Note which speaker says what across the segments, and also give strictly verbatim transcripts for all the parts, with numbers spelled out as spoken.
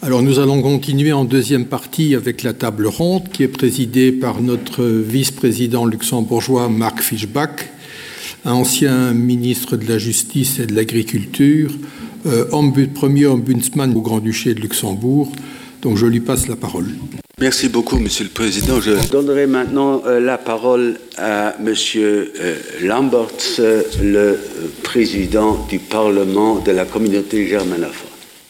Speaker 1: Alors nous allons continuer en deuxième partie avec la table ronde qui est présidée par notre vice-président luxembourgeois Mark Fischbach, un ancien ministre de la Justice et de l'Agriculture, euh, ombud, premier ombudsman au Grand-Duché de Luxembourg. Donc je lui passe la parole.
Speaker 2: Merci beaucoup, Monsieur le Président. Je donnerai maintenant euh, la parole à Monsieur euh, Lamberts, euh, le Président du Parlement de la Communauté germanophone.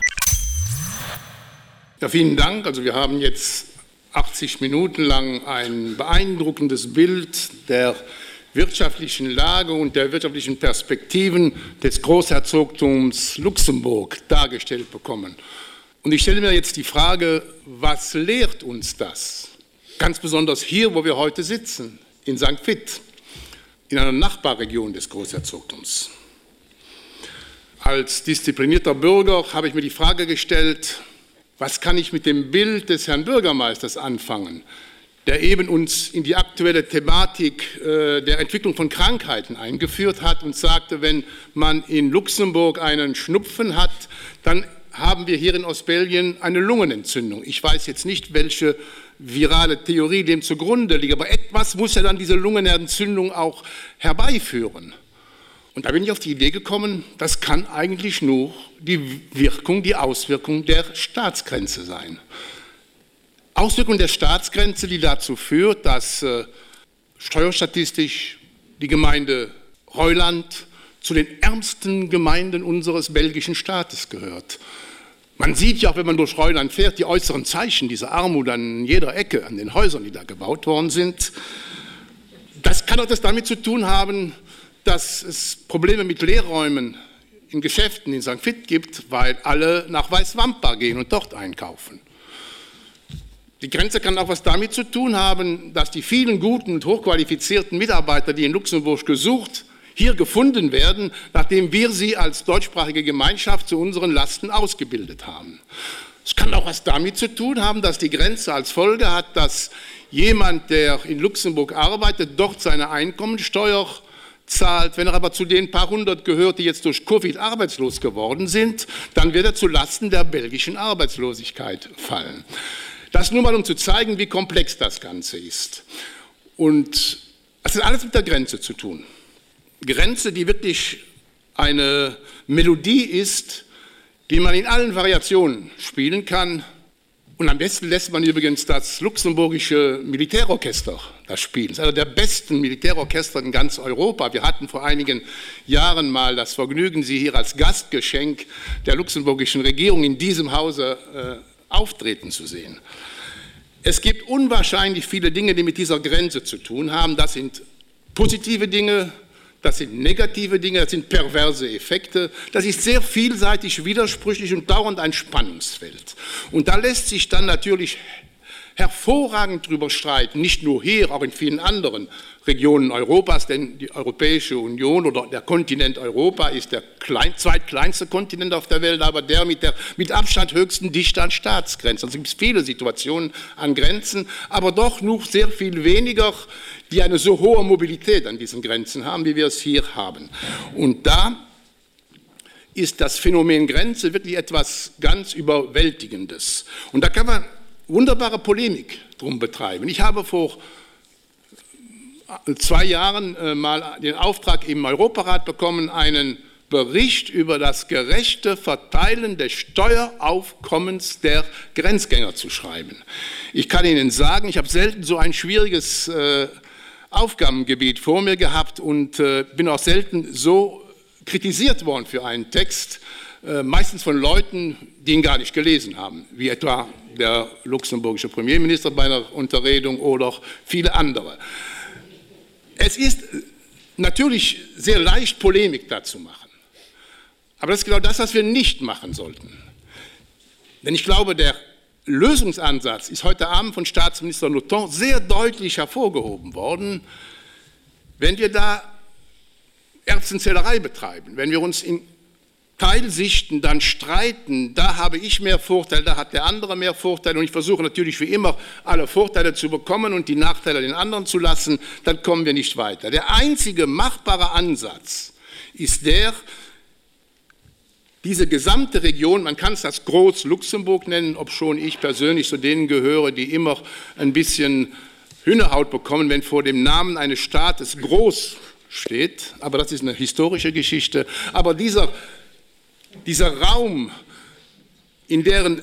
Speaker 3: Ja, vielen Dank. Also wir haben jetzt achtzig Minuten lang ein beeindruckendes Bild der wirtschaftlichen Lage und der wirtschaftlichen Perspektiven des Großherzogtums Luxemburg dargestellt bekommen. Und ich stelle mir jetzt die Frage, was lehrt uns das? Ganz besonders hier, wo wir heute sitzen, in Sankt Vith, in einer Nachbarregion des Großherzogtums. Als disziplinierter Bürger habe ich mir die Frage gestellt, was kann ich mit dem Bild des Herrn Bürgermeisters anfangen, der eben uns in die aktuelle Thematik äh, der Entwicklung von Krankheiten eingeführt hat und sagte, wenn man in Luxemburg einen Schnupfen hat, dann haben wir hier in Ostbelgien eine Lungenentzündung. Ich weiß jetzt nicht, welche virale Theorie dem zugrunde liegt, aber etwas muss ja dann diese Lungenentzündung auch herbeiführen. Und da bin ich auf die Idee gekommen, das kann eigentlich nur die Wirkung, die Auswirkung der Staatsgrenze sein. Auswirkung der Staatsgrenze, die dazu führt, dass äh, steuerstatistisch die Gemeinde Reuland zu den ärmsten Gemeinden unseres belgischen Staates gehört. Man sieht ja auch, wenn man durch Reuland fährt, die äußeren Zeichen dieser Armut an jeder Ecke, an den Häusern, die da gebaut worden sind. Das kann auch das damit zu tun haben, dass es Probleme mit Leerräumen in Geschäften in Sankt Vith gibt, weil alle nach Weißwampa gehen und dort einkaufen. Die Grenze kann auch was damit zu tun haben, dass die vielen guten und hochqualifizierten Mitarbeiter, die in Luxemburg gesucht, hier gefunden werden, nachdem wir sie als deutschsprachige Gemeinschaft zu unseren Lasten ausgebildet haben. Es kann auch was damit zu tun haben, dass die Grenze als Folge hat, dass jemand, der in Luxemburg arbeitet, dort seine Einkommensteuer zahlt. Wenn er aber zu den paar hundert gehört, die jetzt durch Covid arbeitslos geworden sind, dann wird er zu Lasten der belgischen Arbeitslosigkeit fallen. Das nur mal, um zu zeigen, wie komplex das Ganze ist. Und es hat alles mit der Grenze zu tun. Grenze, die wirklich eine Melodie ist, die man in allen Variationen spielen kann. Und am besten lässt man übrigens das luxemburgische Militärorchester das spielen. Das ist einer der besten Militärorchester in ganz Europa. Wir hatten vor einigen Jahren mal das Vergnügen, Sie hier als Gastgeschenk der luxemburgischen Regierung in diesem Hause äh, auftreten zu sehen. Es gibt unwahrscheinlich viele Dinge, die mit dieser Grenze zu tun haben. Das sind positive Dinge, das sind negative Dinge, das sind perverse Effekte. Das ist sehr vielseitig, widersprüchlich und dauernd ein Spannungsfeld. Und da lässt sich dann natürlich hervorragend drüber streiten, nicht nur hier, auch in vielen anderen Regionen Europas, denn die Europäische Union oder der Kontinent Europa ist der klein, zweitkleinste Kontinent auf der Welt, aber der mit der mit Abstand höchsten Dichte an Staatsgrenzen. Also es gibt viele Situationen an Grenzen, aber doch noch sehr viel weniger, die eine so hohe Mobilität an diesen Grenzen haben, wie wir es hier haben. Und da ist das Phänomen Grenze wirklich etwas ganz Überwältigendes. Und da kann man wunderbare Polemik drum betreiben. Ich habe vor zwei Jahren äh, mal den Auftrag im Europarat bekommen, einen Bericht über das gerechte Verteilen des Steueraufkommens der Grenzgänger zu schreiben. Ich kann Ihnen sagen, ich habe selten so ein schwieriges äh, Aufgabengebiet vor mir gehabt und äh, bin auch selten so kritisiert worden für einen Text, äh, meistens von Leuten, die ihn gar nicht gelesen haben, wie etwa der luxemburgische Premierminister bei einer Unterredung oder viele andere. Es ist natürlich sehr leicht, Polemik dazu machen. Aber das ist genau das, was wir nicht machen sollten. Denn ich glaube, der Lösungsansatz ist heute Abend von Staatsminister Nothomb sehr deutlich hervorgehoben worden. Wenn wir da Erbsenzählerei betreiben, wenn wir uns in Teilsichten dann streiten, da habe ich mehr Vorteile, da hat der andere mehr Vorteile und ich versuche natürlich wie immer alle Vorteile zu bekommen und die Nachteile den anderen zu lassen, dann kommen wir nicht weiter. Der einzige machbare Ansatz ist der, diese gesamte Region, man kann es das Groß-Luxemburg nennen, obschon ich persönlich zu denen gehöre, die immer ein bisschen Hühnerhaut bekommen, wenn vor dem Namen eines Staates Groß steht, aber das ist eine historische Geschichte. Aber dieser, dieser Raum, in, deren,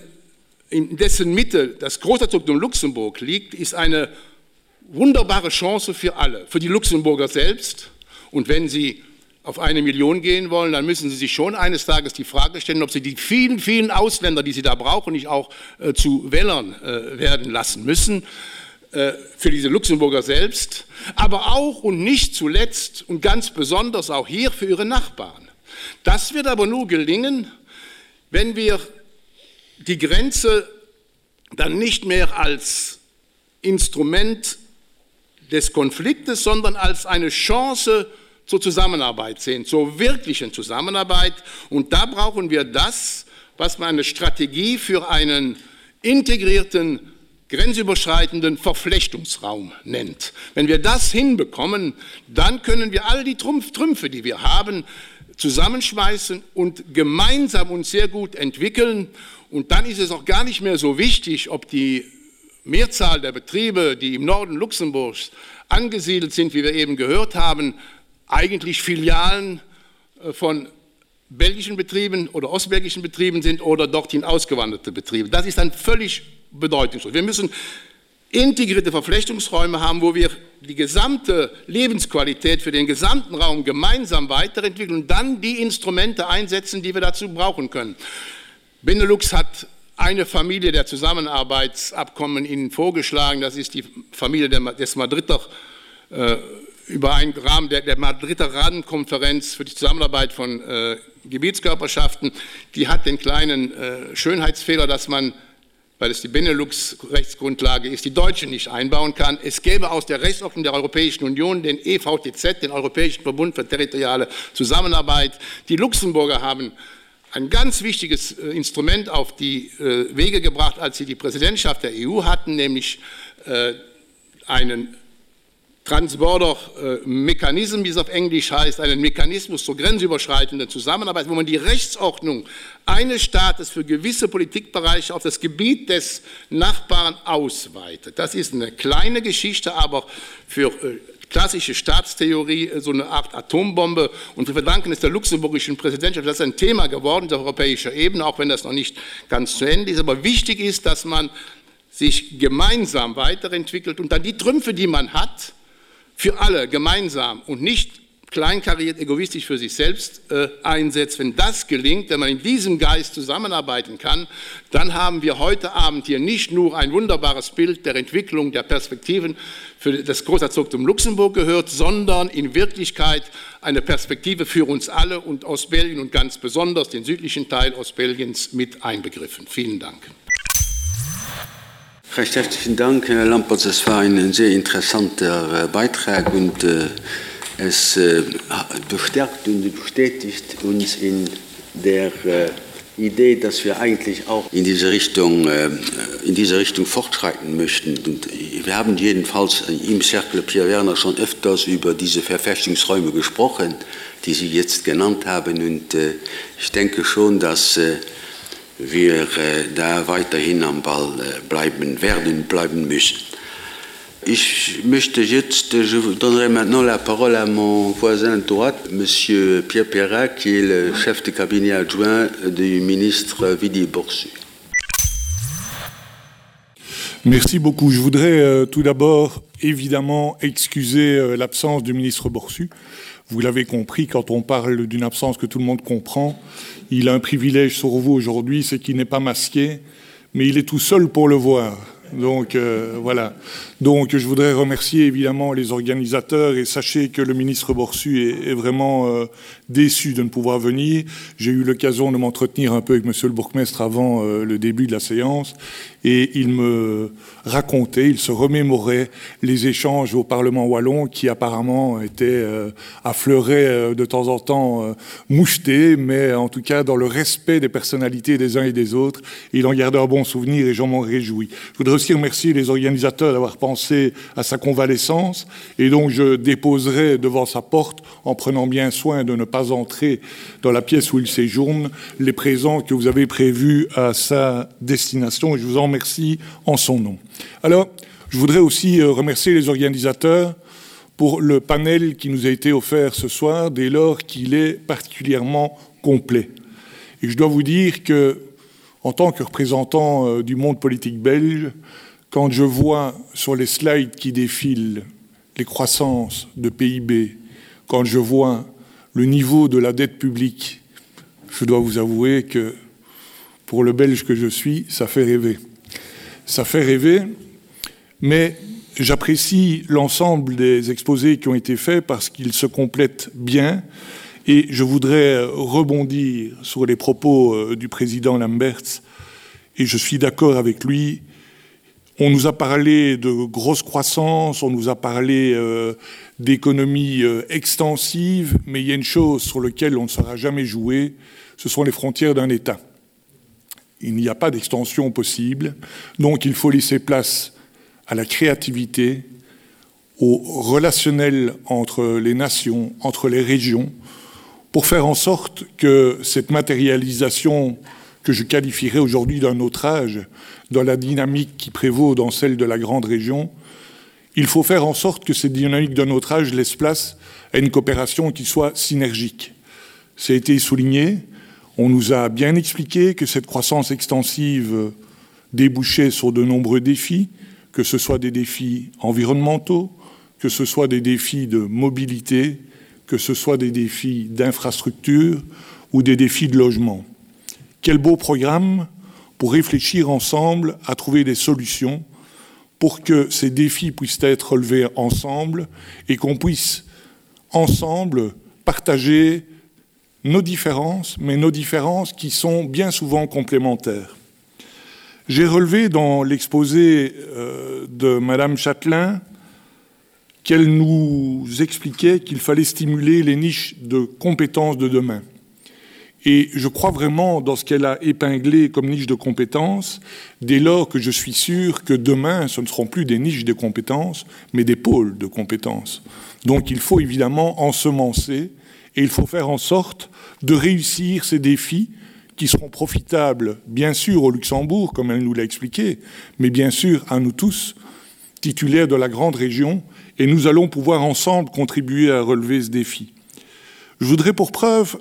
Speaker 3: in dessen Mitte das Großherzogtum Luxemburg liegt, ist eine wunderbare Chance für alle, für die Luxemburger selbst. Und wenn sie auf eine Million gehen wollen, dann müssen sie sich schon eines Tages die Frage stellen, ob sie die vielen, vielen Ausländer, die sie da brauchen, nicht auch äh, zu Wählern äh, werden lassen müssen, äh, für diese Luxemburger selbst, aber auch und nicht zuletzt und ganz besonders auch hier für ihre Nachbarn. Das wird aber nur gelingen, wenn wir die Grenze dann nicht mehr als Instrument des Konfliktes, sondern als eine Chance zur Zusammenarbeit sehen, zur wirklichen Zusammenarbeit. Und da brauchen wir das, was man eine Strategie für einen integrierten, grenzüberschreitenden Verflechtungsraum nennt. Wenn wir das hinbekommen, dann können wir all die Trumpf, Trümpfe, die wir haben, zusammenschmeißen und gemeinsam uns sehr gut entwickeln. Und dann ist es auch gar nicht mehr so wichtig, ob die Mehrzahl der Betriebe, die im Norden Luxemburgs angesiedelt sind, wie wir eben gehört haben, eigentlich Filialen von belgischen Betrieben oder ostbelgischen Betrieben sind oder dorthin ausgewanderte Betriebe. Das ist dann völlig bedeutungslos. Wir müssen integrierte Verflechtungsräume haben, wo wir die gesamte Lebensqualität für den gesamten Raum gemeinsam weiterentwickeln und dann die Instrumente einsetzen, die wir dazu brauchen können. Benelux hat eine Familie der Zusammenarbeitsabkommen Ihnen vorgeschlagen, das ist die Familie des Madrider äh, über einen Rahmen der, der Madrider Rahmenkonferenz für die Zusammenarbeit von äh, Gebietskörperschaften. Die hat den kleinen äh, Schönheitsfehler, dass man, weil es die Benelux-Rechtsgrundlage ist, die Deutsche nicht einbauen kann. Es gäbe aus der Rechtsordnung der Europäischen Union den E V T Z, den Europäischen Verbund für territoriale Zusammenarbeit. Die Luxemburger haben ein ganz wichtiges äh, Instrument auf die äh, Wege gebracht, als sie die Präsidentschaft der E U hatten, nämlich äh, einen Transborder-Mechanismus, wie es auf Englisch heißt, einen Mechanismus zur grenzüberschreitenden Zusammenarbeit, wo man die Rechtsordnung eines Staates für gewisse Politikbereiche auf das Gebiet des Nachbarn ausweitet. Das ist eine kleine Geschichte, aber für äh, klassische Staatstheorie so eine Art Atombombe. Und wir verdanken es der luxemburgischen Präsidentschaft, das ist ein Thema geworden auf europäischer Ebene, auch wenn das noch nicht ganz zu Ende ist. Aber wichtig ist, dass man sich gemeinsam weiterentwickelt und dann die Trümpfe, die man hat, für alle gemeinsam und nicht kleinkariert, egoistisch für sich selbst äh, einsetzt. Wenn das gelingt, wenn man in diesem Geist zusammenarbeiten kann, dann haben wir heute Abend hier nicht nur ein wunderbares Bild der Entwicklung, der Perspektiven für das Großherzogtum Luxemburg gehört, sondern in Wirklichkeit eine Perspektive für uns alle und Ostbelgien und ganz besonders den südlichen Teil Ostbelgiens mit einbegriffen. Vielen Dank.
Speaker 2: Recht herzlichen Dank, Herr Lampertz. Es war ein sehr interessanter Beitrag und äh, es äh, bestärkt und bestätigt uns in der äh, Idee, dass wir eigentlich auch in diese Richtung, äh, in diese Richtung fortschreiten möchten. Und wir haben jedenfalls im Cercle Pierre Werner schon öfters über diese Verflechtungsräume gesprochen, die Sie jetzt genannt haben. Und äh, ich denke schon, dass äh, wir äh, da weiterhin am Ball äh, bleiben werden, bleiben müssen. Ich möchte jetzt, je donnerai maintenant la parole à mon voisin de droite, Monsieur Pierre Perrat, qui est le chef de cabinet adjoint du ministre Willy Boursu.
Speaker 4: Merci beaucoup. Je voudrais euh, tout d'abord, évidemment, excuser euh, l'absence du ministre Boursu. Vous l'avez compris, quand on parle d'une absence que tout le monde comprend, il a un privilège sur vous aujourd'hui, c'est qu'il n'est pas masqué, mais il est tout seul pour le voir. Donc euh, voilà. Donc je voudrais remercier évidemment les organisateurs et sachez que le ministre Boursu est, est vraiment euh, déçu de ne pouvoir venir. J'ai eu l'occasion de m'entretenir un peu avec monsieur le bourgmestre avant euh, le début de la séance et il me racontait, il se remémorait les échanges au Parlement wallon qui apparemment étaient euh, affleuraient euh, de temps en temps euh, mouchetés, mais en tout cas dans le respect des personnalités des uns et des autres. Il en gardait un bon souvenir et j'en m'en réjouis. Je voudrais aussi aussi remercier les organisateurs d'avoir pensé à sa convalescence, et donc je déposerai devant sa porte, en prenant bien soin de ne pas entrer dans la pièce où il séjourne, les présents que vous avez prévus à sa destination, et je vous en remercie en son nom. Alors, je voudrais aussi remercier les organisateurs pour le panel qui nous a été offert ce soir, dès lors qu'il est particulièrement complet. Et je dois vous dire que, en tant que représentant du monde politique belge, quand je vois sur les slides qui défilent les croissances de P I B, quand je vois le niveau de la dette publique, je dois vous avouer que, pour le Belge que je suis, ça fait rêver. Ça fait rêver, mais j'apprécie l'ensemble des exposés qui ont été faits parce qu'ils se complètent bien. Et je voudrais rebondir sur les propos du président Lamberts, et je suis d'accord avec lui. On nous a parlé de grosse croissance, on nous a parlé euh, d'économie euh, extensive, mais il y a une chose sur laquelle on ne sera jamais joué, ce sont les frontières d'un État. Il n'y a pas d'extension possible, donc il faut laisser place à la créativité, au relationnel entre les nations, entre les régions, pour faire en sorte que cette matérialisation que je qualifierais aujourd'hui d'un autre âge, dans la dynamique qui prévaut dans celle de la grande région, il faut faire en sorte que cette dynamique d'un autre âge laisse place à une coopération qui soit synergique. Ça a été souligné, on nous a bien expliqué que cette croissance extensive débouchait sur de nombreux défis, que ce soit des défis environnementaux, que ce soit des défis de mobilité, que ce soit des défis d'infrastructure ou des défis de logement. Quel beau programme pour réfléchir ensemble à trouver des solutions pour que ces défis puissent être relevés ensemble et qu'on puisse ensemble partager nos différences, mais nos différences qui sont bien souvent complémentaires. J'ai relevé dans l'exposé euh, de Madame Chatelain qu'elle nous expliquait qu'il fallait stimuler les niches de compétences de demain. Et je crois vraiment dans ce qu'elle a épinglé comme niche de compétences, dès lors que je suis sûr que demain, ce ne seront plus des niches de compétences, mais des pôles de compétences. Donc il faut évidemment ensemencer et il faut faire en sorte de réussir ces défis qui seront profitables, bien sûr, au Luxembourg, comme elle nous l'a expliqué, mais bien sûr à nous tous, titulaires de la grande région, et nous allons pouvoir ensemble contribuer à relever ce défi. Je voudrais pour preuve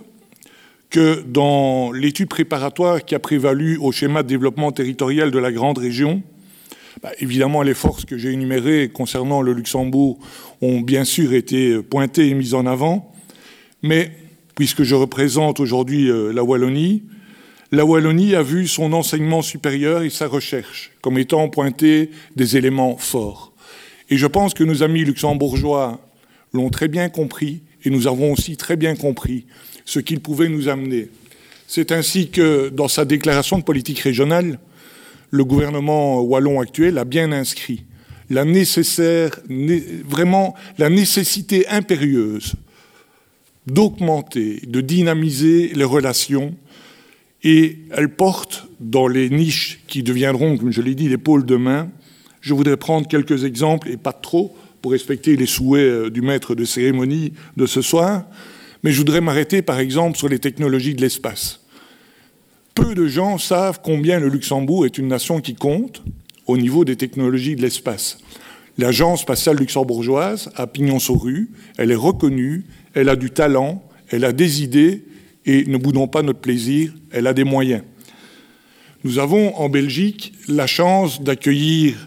Speaker 4: que dans l'étude préparatoire qui a prévalu au schéma de développement territorial de la grande région, bah, évidemment les forces que j'ai énumérées concernant le Luxembourg ont bien sûr été pointées et mises en avant, mais puisque je représente aujourd'hui euh, la Wallonie, la Wallonie a vu son enseignement supérieur et sa recherche comme étant pointés des éléments forts. Et je pense que nos amis luxembourgeois l'ont très bien compris et nous avons aussi très bien compris ce qu'ils pouvaient nous amener. C'est ainsi que, dans sa déclaration de politique régionale, le gouvernement wallon actuel a bien inscrit la nécessaire, vraiment la nécessité impérieuse d'augmenter, de dynamiser les relations, et elle porte dans les niches qui deviendront, comme je l'ai dit, les pôles demain. Je voudrais prendre quelques exemples, et pas trop, pour respecter les souhaits du maître de cérémonie de ce soir, mais je voudrais m'arrêter par exemple sur les technologies de l'espace. Peu de gens savent combien le Luxembourg est une nation qui compte au niveau des technologies de l'espace. L'agence spatiale luxembourgeoise a pignon sur rue, elle est reconnue, elle a du talent, elle a des idées, et ne boudons pas notre plaisir, elle a des moyens. Nous avons en Belgique la chance d'accueillir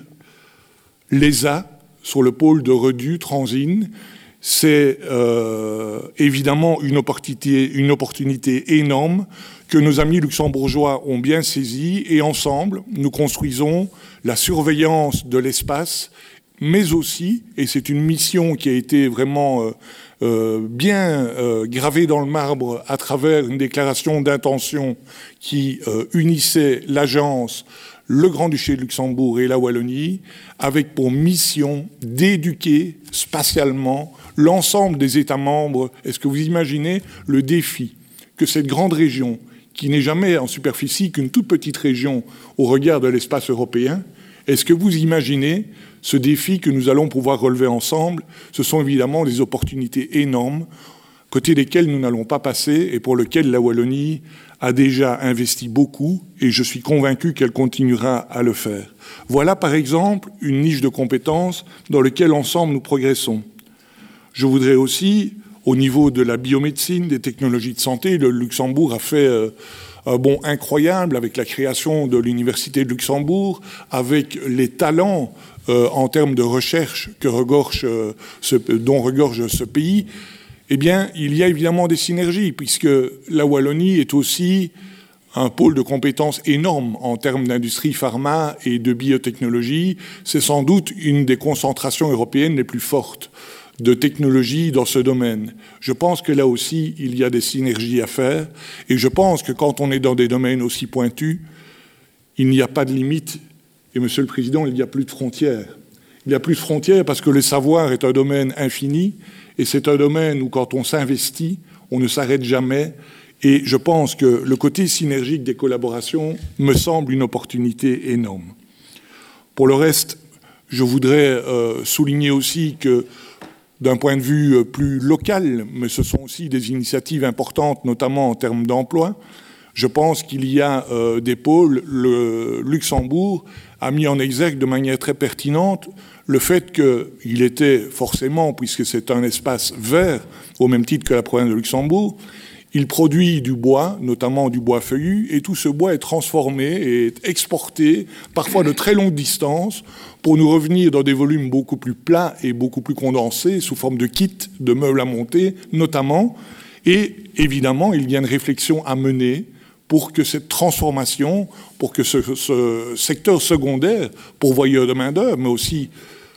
Speaker 4: l'E S A sur le pôle de Redu, Transine. C'est euh, évidemment une opportunité, une opportunité énorme que nos amis luxembourgeois ont bien saisie, et ensemble, nous construisons la surveillance de l'espace, mais aussi, et c'est une mission qui a été vraiment euh, euh, bien euh, gravée dans le marbre à travers une déclaration d'intention qui euh, unissait l'agence, le Grand-Duché de Luxembourg et la Wallonie, avec pour mission d'éduquer spatialement l'ensemble des États membres. Est-ce que vous imaginez le défi que cette grande région, qui n'est jamais en superficie qu'une toute petite région au regard de l'espace européen, Est-ce que vous imaginez ce défi que nous allons pouvoir relever ensemble? Ce sont évidemment des opportunités énormes, côté desquelles nous n'allons pas passer et pour lesquelles la Wallonie a déjà investi beaucoup et je suis convaincu qu'elle continuera à le faire. Voilà par exemple une niche de compétences dans laquelle ensemble nous progressons. Je voudrais aussi, au niveau de la biomédecine, des technologies de santé, le Luxembourg a fait euh, un bond incroyable avec la création de l'Université de Luxembourg, avec les talents euh, en termes de recherche que regorge, euh, ce, dont regorge ce pays. Eh bien, il y a évidemment des synergies, puisque la Wallonie est aussi un pôle de compétences énorme en termes d'industrie pharma et de biotechnologie. C'est sans doute une des concentrations européennes les plus fortes de technologie dans ce domaine. Je pense que là aussi, il y a des synergies à faire, et je pense que quand on est dans des domaines aussi pointus, il n'y a pas de limite, et Monsieur le Président, il n'y a plus de frontières. Il n'y a plus de frontières parce que le savoir est un domaine infini, et c'est un domaine où, quand on s'investit, on ne s'arrête jamais. Et je pense que le côté synergique des collaborations me semble une opportunité énorme. Pour le reste, je voudrais euh, souligner aussi que, d'un point de vue plus local, mais ce sont aussi des initiatives importantes, notamment en termes d'emploi, je pense qu'il y a euh, des pôles. Le Luxembourg a mis en exergue de manière très pertinente le fait qu'il était forcément, puisque c'est un espace vert, au même titre que la province de Luxembourg, il produit du bois, notamment du bois feuillu, et tout ce bois est transformé et est exporté, parfois de très longues distances, pour nous revenir dans des volumes beaucoup plus plats et beaucoup plus condensés, sous forme de kits, de meubles à monter, notamment. Et évidemment, il y a une réflexion à mener pour que cette transformation, pour que ce, ce secteur secondaire, pourvoyeur de main-d'œuvre, mais aussi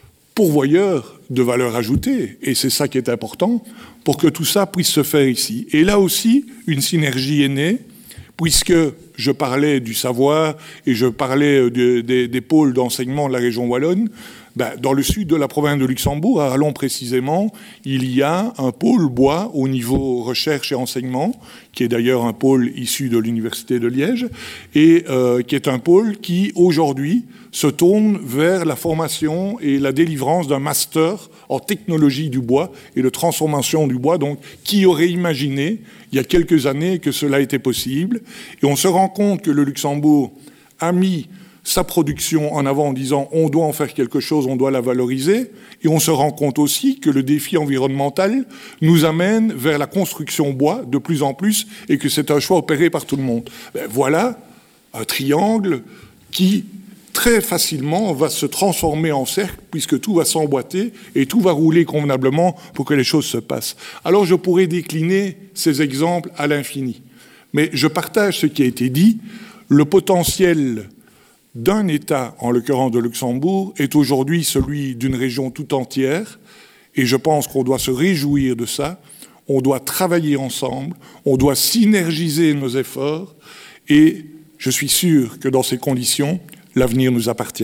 Speaker 4: pourvoyeur de valeur ajoutée, et c'est ça qui est important, pour que tout ça puisse se faire ici. Et là aussi, une synergie est née, puisque je parlais du savoir et je parlais de, de, des pôles d'enseignement de la région wallonne. Ben, dans le sud de la province de Luxembourg, à Allons précisément, il y a un pôle bois au niveau recherche et enseignement, qui est d'ailleurs un pôle issu de l'Université de Liège, et euh, qui est un pôle qui, aujourd'hui, se tourne vers la formation et la délivrance d'un master en technologie du bois et de transformation du bois. Donc, qui aurait imaginé, il y a quelques années, que cela était possible? Et on se rend compte que le Luxembourg a mis sa production en avant en disant on doit en faire quelque chose, on doit la valoriser, et on se rend compte aussi que le défi environnemental nous amène vers la construction bois de plus en plus et que c'est un choix opéré par tout le monde. Ben, voilà un triangle qui très facilement va se transformer en cercle puisque tout va s'emboîter et tout va rouler convenablement pour que les choses se passent. Alors je pourrais décliner ces exemples à l'infini, mais je partage ce qui a été dit. Le potentiel d'un État, en l'occurrence de Luxembourg, est aujourd'hui celui d'une région tout entière, et je pense qu'on doit se réjouir de ça, on doit travailler ensemble, on doit synergiser nos efforts, et je suis sûr que dans ces conditions, l'avenir nous appartient.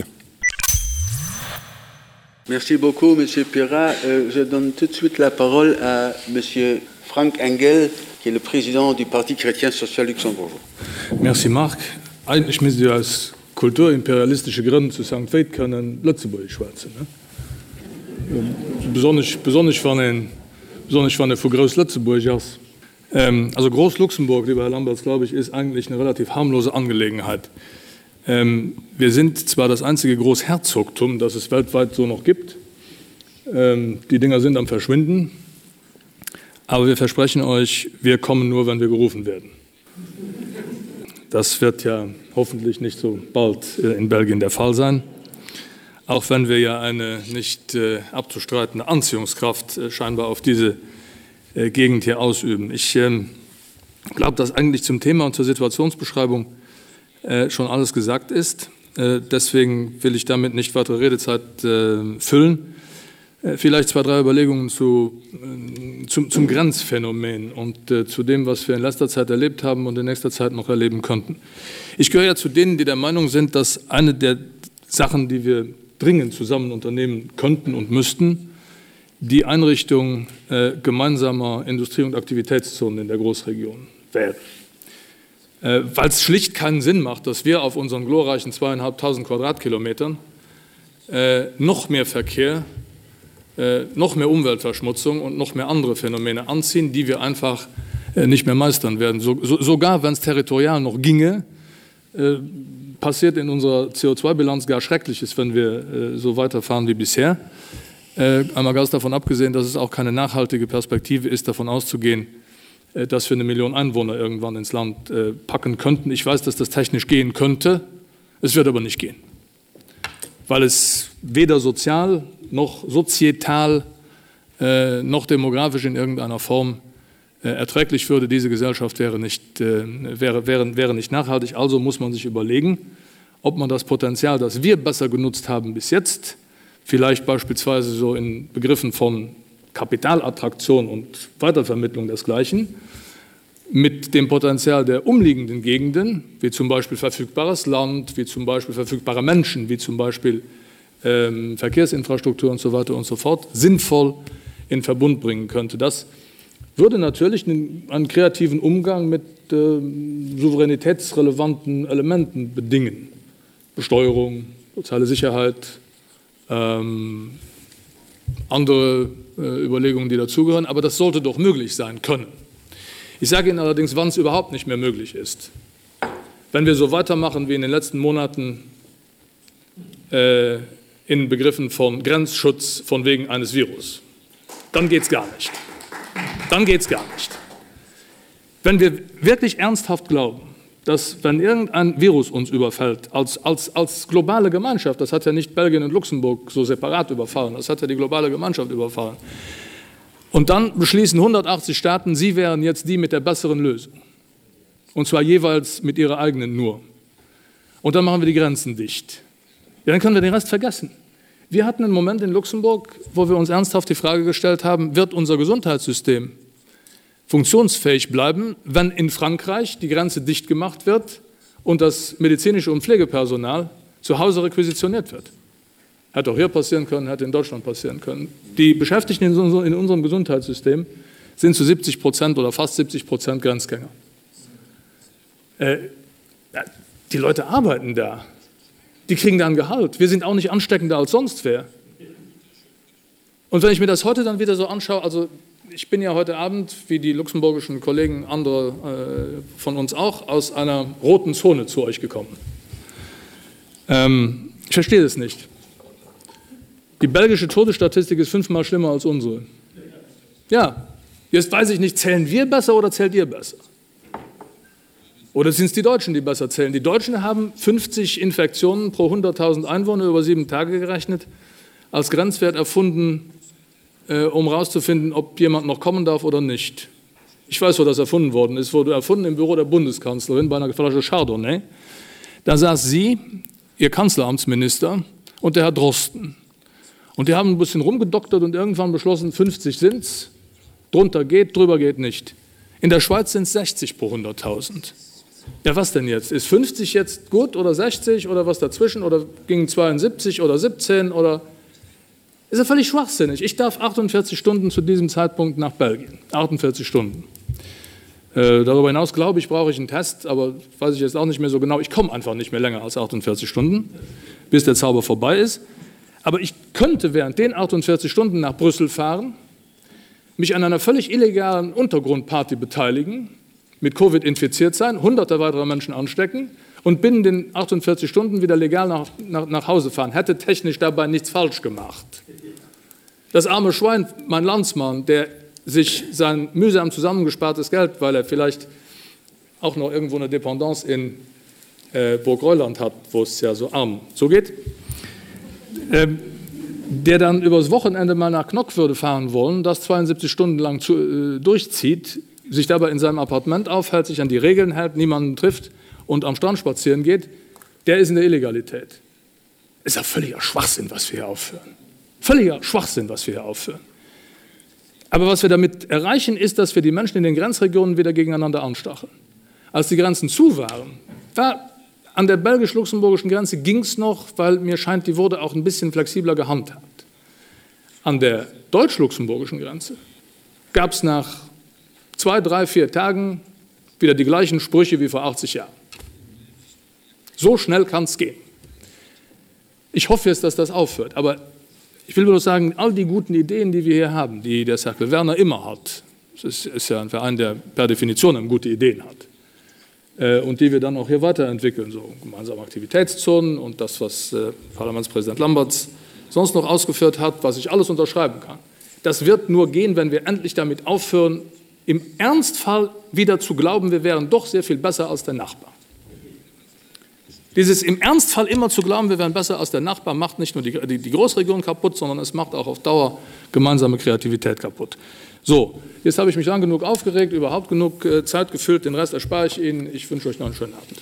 Speaker 2: Merci beaucoup, M. Pirrat. Euh, je donne tout de suite la parole à M. Frank Engel, qui est le président du Parti chrétien social luxembourgeois.
Speaker 5: Merci, Marc. Eigentlich müssen Sie als kulturimperialistische Gründe zu Sankt Veit können Lützeburg schwätzen. Ne? Besonders, besonders von den, besonders von der Groß Lützeburg aus. Ähm, also Groß Luxemburg, lieber Herr Lamberts, glaube ich, ist eigentlich eine relativ harmlose Angelegenheit. Ähm, wir sind zwar das einzige Großherzogtum, das es weltweit so noch gibt. Ähm, die Dinger sind am Verschwinden. Aber wir versprechen euch, wir kommen nur, wenn wir gerufen werden. Das wird ja hoffentlich nicht so bald in Belgien der Fall sein, auch wenn wir ja eine nicht äh, abzustreitende Anziehungskraft äh, scheinbar auf diese äh, Gegend hier ausüben. Ich äh, glaube, dass eigentlich zum Thema und zur Situationsbeschreibung äh, schon alles gesagt ist. Äh, deswegen will ich damit nicht weitere Redezeit äh, füllen. Vielleicht zwei, drei Überlegungen zu, zum, zum Grenzphänomen und äh, zu dem, was wir in letzter Zeit erlebt haben und in nächster Zeit noch erleben könnten. Ich gehöre ja zu denen, die der Meinung sind, dass eine der Sachen, die wir dringend zusammen unternehmen könnten und müssten, die Einrichtung äh, gemeinsamer Industrie- und Aktivitätszonen in der Großregion wäre. Äh, weil es schlicht keinen Sinn macht, dass wir auf unseren glorreichen zweieinhalbtausend Quadratkilometern äh, noch mehr Verkehr, äh, noch mehr Umweltverschmutzung und noch mehr andere Phänomene anziehen, die wir einfach äh, nicht mehr meistern werden. So, so, sogar wenn es territorial noch ginge, äh, passiert in unserer C O zwei Bilanz gar Schreckliches, wenn wir äh, so weiterfahren wie bisher. Äh, einmal ganz davon abgesehen, dass es auch keine nachhaltige Perspektive ist, davon auszugehen, äh, dass wir eine Million Einwohner irgendwann ins Land äh, packen könnten. Ich weiß, dass das technisch gehen könnte, es wird aber nicht gehen, weil es weder sozial noch sozietal äh, noch demografisch in irgendeiner Form äh, erträglich würde. Diese Gesellschaft wäre nicht, äh, wäre, wäre, wäre nicht nachhaltig. Also muss man sich überlegen, ob man das Potenzial, das wir besser genutzt haben bis jetzt, vielleicht beispielsweise so in Begriffen von Kapitalattraktion und Weitervermittlung desgleichen, mit dem Potenzial der umliegenden Gegenden, wie zum Beispiel verfügbares Land, wie zum Beispiel verfügbare Menschen, wie zum Beispiel ähm, Verkehrsinfrastruktur und so weiter und so fort, sinnvoll in Verbund bringen könnte. Das würde natürlich einen, einen kreativen Umgang mit äh, souveränitätsrelevanten Elementen bedingen. Besteuerung, soziale Sicherheit, ähm, andere äh, Überlegungen, die dazugehören, aber das sollte doch möglich sein können. Ich sage Ihnen allerdings, wann es überhaupt nicht mehr möglich ist. Wenn wir so weitermachen wie in den letzten Monaten äh, in Begriffen von Grenzschutz von wegen eines Virus, dann geht es gar nicht. Dann geht es gar nicht. Wenn wir wirklich ernsthaft glauben, dass wenn irgendein Virus uns überfällt, als, als, als globale Gemeinschaft, das hat ja nicht Belgien und Luxemburg so separat überfallen, das hat ja die globale Gemeinschaft überfallen, und dann beschließen hundertachtzig Staaten, sie wären jetzt die mit der besseren Lösung. Und zwar jeweils mit ihrer eigenen nur. Und dann machen wir die Grenzen dicht. Ja, dann können wir den Rest vergessen. Wir hatten einen Moment in Luxemburg, wo wir uns ernsthaft die Frage gestellt haben, wird unser Gesundheitssystem funktionsfähig bleiben, wenn in Frankreich die Grenze dicht gemacht wird und das medizinische und Pflegepersonal zu Hause requisitioniert wird. Hätte auch hier passieren können, hätte in Deutschland passieren können. Die Beschäftigten in unserem Gesundheitssystem sind zu siebzig Prozent oder fast siebzig Prozent Grenzgänger. Äh, die Leute arbeiten da. Die kriegen da ein Gehalt. Wir sind auch nicht ansteckender als sonst wer. Und wenn ich mir das heute dann wieder so anschaue, also ich bin ja heute Abend, wie die luxemburgischen Kollegen, andere äh, von uns auch, aus einer roten Zone zu euch gekommen. Ähm, ich verstehe das nicht. Die belgische Todesstatistik ist fünfmal schlimmer als unsere. Ja, jetzt weiß ich nicht, zählen wir besser oder zählt ihr besser? Oder sind es die Deutschen, die besser zählen? Die Deutschen haben fünfzig Infektionen pro hunderttausend Einwohner über sieben Tage gerechnet, als Grenzwert erfunden, äh, um herauszufinden, ob jemand noch kommen darf oder nicht. Ich weiß, wo das erfunden worden ist. Es wurde erfunden im Büro der Bundeskanzlerin bei einer Flasche Chardonnay. Da saß sie, ihr Kanzleramtsminister, und der Herr Drosten. Und die haben ein bisschen rumgedoktert und irgendwann beschlossen, fünfzig sind es, drunter geht, drüber geht nicht. In der Schweiz sind es sechzig pro hunderttausend. Ja, was denn jetzt? Ist fünfzig jetzt gut oder sechzig oder was dazwischen? Oder gingen zweiundsiebzig oder siebzehn? Oder ist ja völlig schwachsinnig. Ich darf achtundvierzig Stunden zu diesem Zeitpunkt nach Belgien. achtundvierzig Stunden. Äh, darüber hinaus, glaube ich, brauche ich einen Test, aber weiß ich jetzt auch nicht mehr so genau. Ich komme einfach nicht mehr länger als achtundvierzig Stunden, bis der Zauber vorbei ist. Aber ich könnte während den achtundvierzig Stunden nach Brüssel fahren, mich an einer völlig illegalen Untergrundparty beteiligen, mit Covid infiziert sein, hunderte weiterer Menschen anstecken und binnen den achtundvierzig Stunden wieder legal nach, nach, nach Hause fahren. Hätte technisch dabei nichts falsch gemacht. Das arme Schwein, mein Landsmann, der sich sein mühsam zusammengespartes Geld, weil er vielleicht auch noch irgendwo eine Dependance in äh, Burg-Reuland hat, wo es ja so arm zugeht, Ähm, der dann übers Wochenende mal nach Knock würde fahren wollen, das zweiundsiebzig Stunden lang zu, äh, durchzieht, sich dabei in seinem Appartement aufhält, sich an die Regeln hält, niemanden trifft und am Strand spazieren geht, der ist in der Illegalität. Ist ja völliger Schwachsinn, was wir hier aufführen. Völliger Schwachsinn, was wir hier aufführen. Aber was wir damit erreichen, ist, dass wir die Menschen in den Grenzregionen wieder gegeneinander anstacheln. Als die Grenzen zu waren, war an der belgisch-luxemburgischen Grenze ging es noch, weil mir scheint, die wurde auch ein bisschen flexibler gehandhabt. An der deutsch-luxemburgischen Grenze gab es nach zwei, drei, vier Tagen wieder die gleichen Sprüche wie vor achtzig Jahren. So schnell kann es gehen. Ich hoffe jetzt, dass das aufhört. Aber ich will nur sagen, all die guten Ideen, die wir hier haben, die der Cercle Werner immer hat, das ist ja ein Verein, der per Definition gute Ideen hat, äh, und die wir dann auch hier weiterentwickeln, so gemeinsame Aktivitätszonen und das, was äh, Parlamentspräsident Lamberts sonst noch ausgeführt hat, was ich alles unterschreiben kann. Das wird nur gehen, wenn wir endlich damit aufhören, im Ernstfall wieder zu glauben, wir wären doch sehr viel besser als der Nachbar. Dieses im Ernstfall immer zu glauben, wir wären besser als der Nachbar, macht nicht nur die, die, die Großregion kaputt, sondern es macht auch auf Dauer gemeinsame Kreativität kaputt. So, jetzt habe ich mich lang genug aufgeregt, überhaupt genug äh, Zeit gefüllt, den Rest erspare ich Ihnen. Ich wünsche euch noch einen schönen Abend.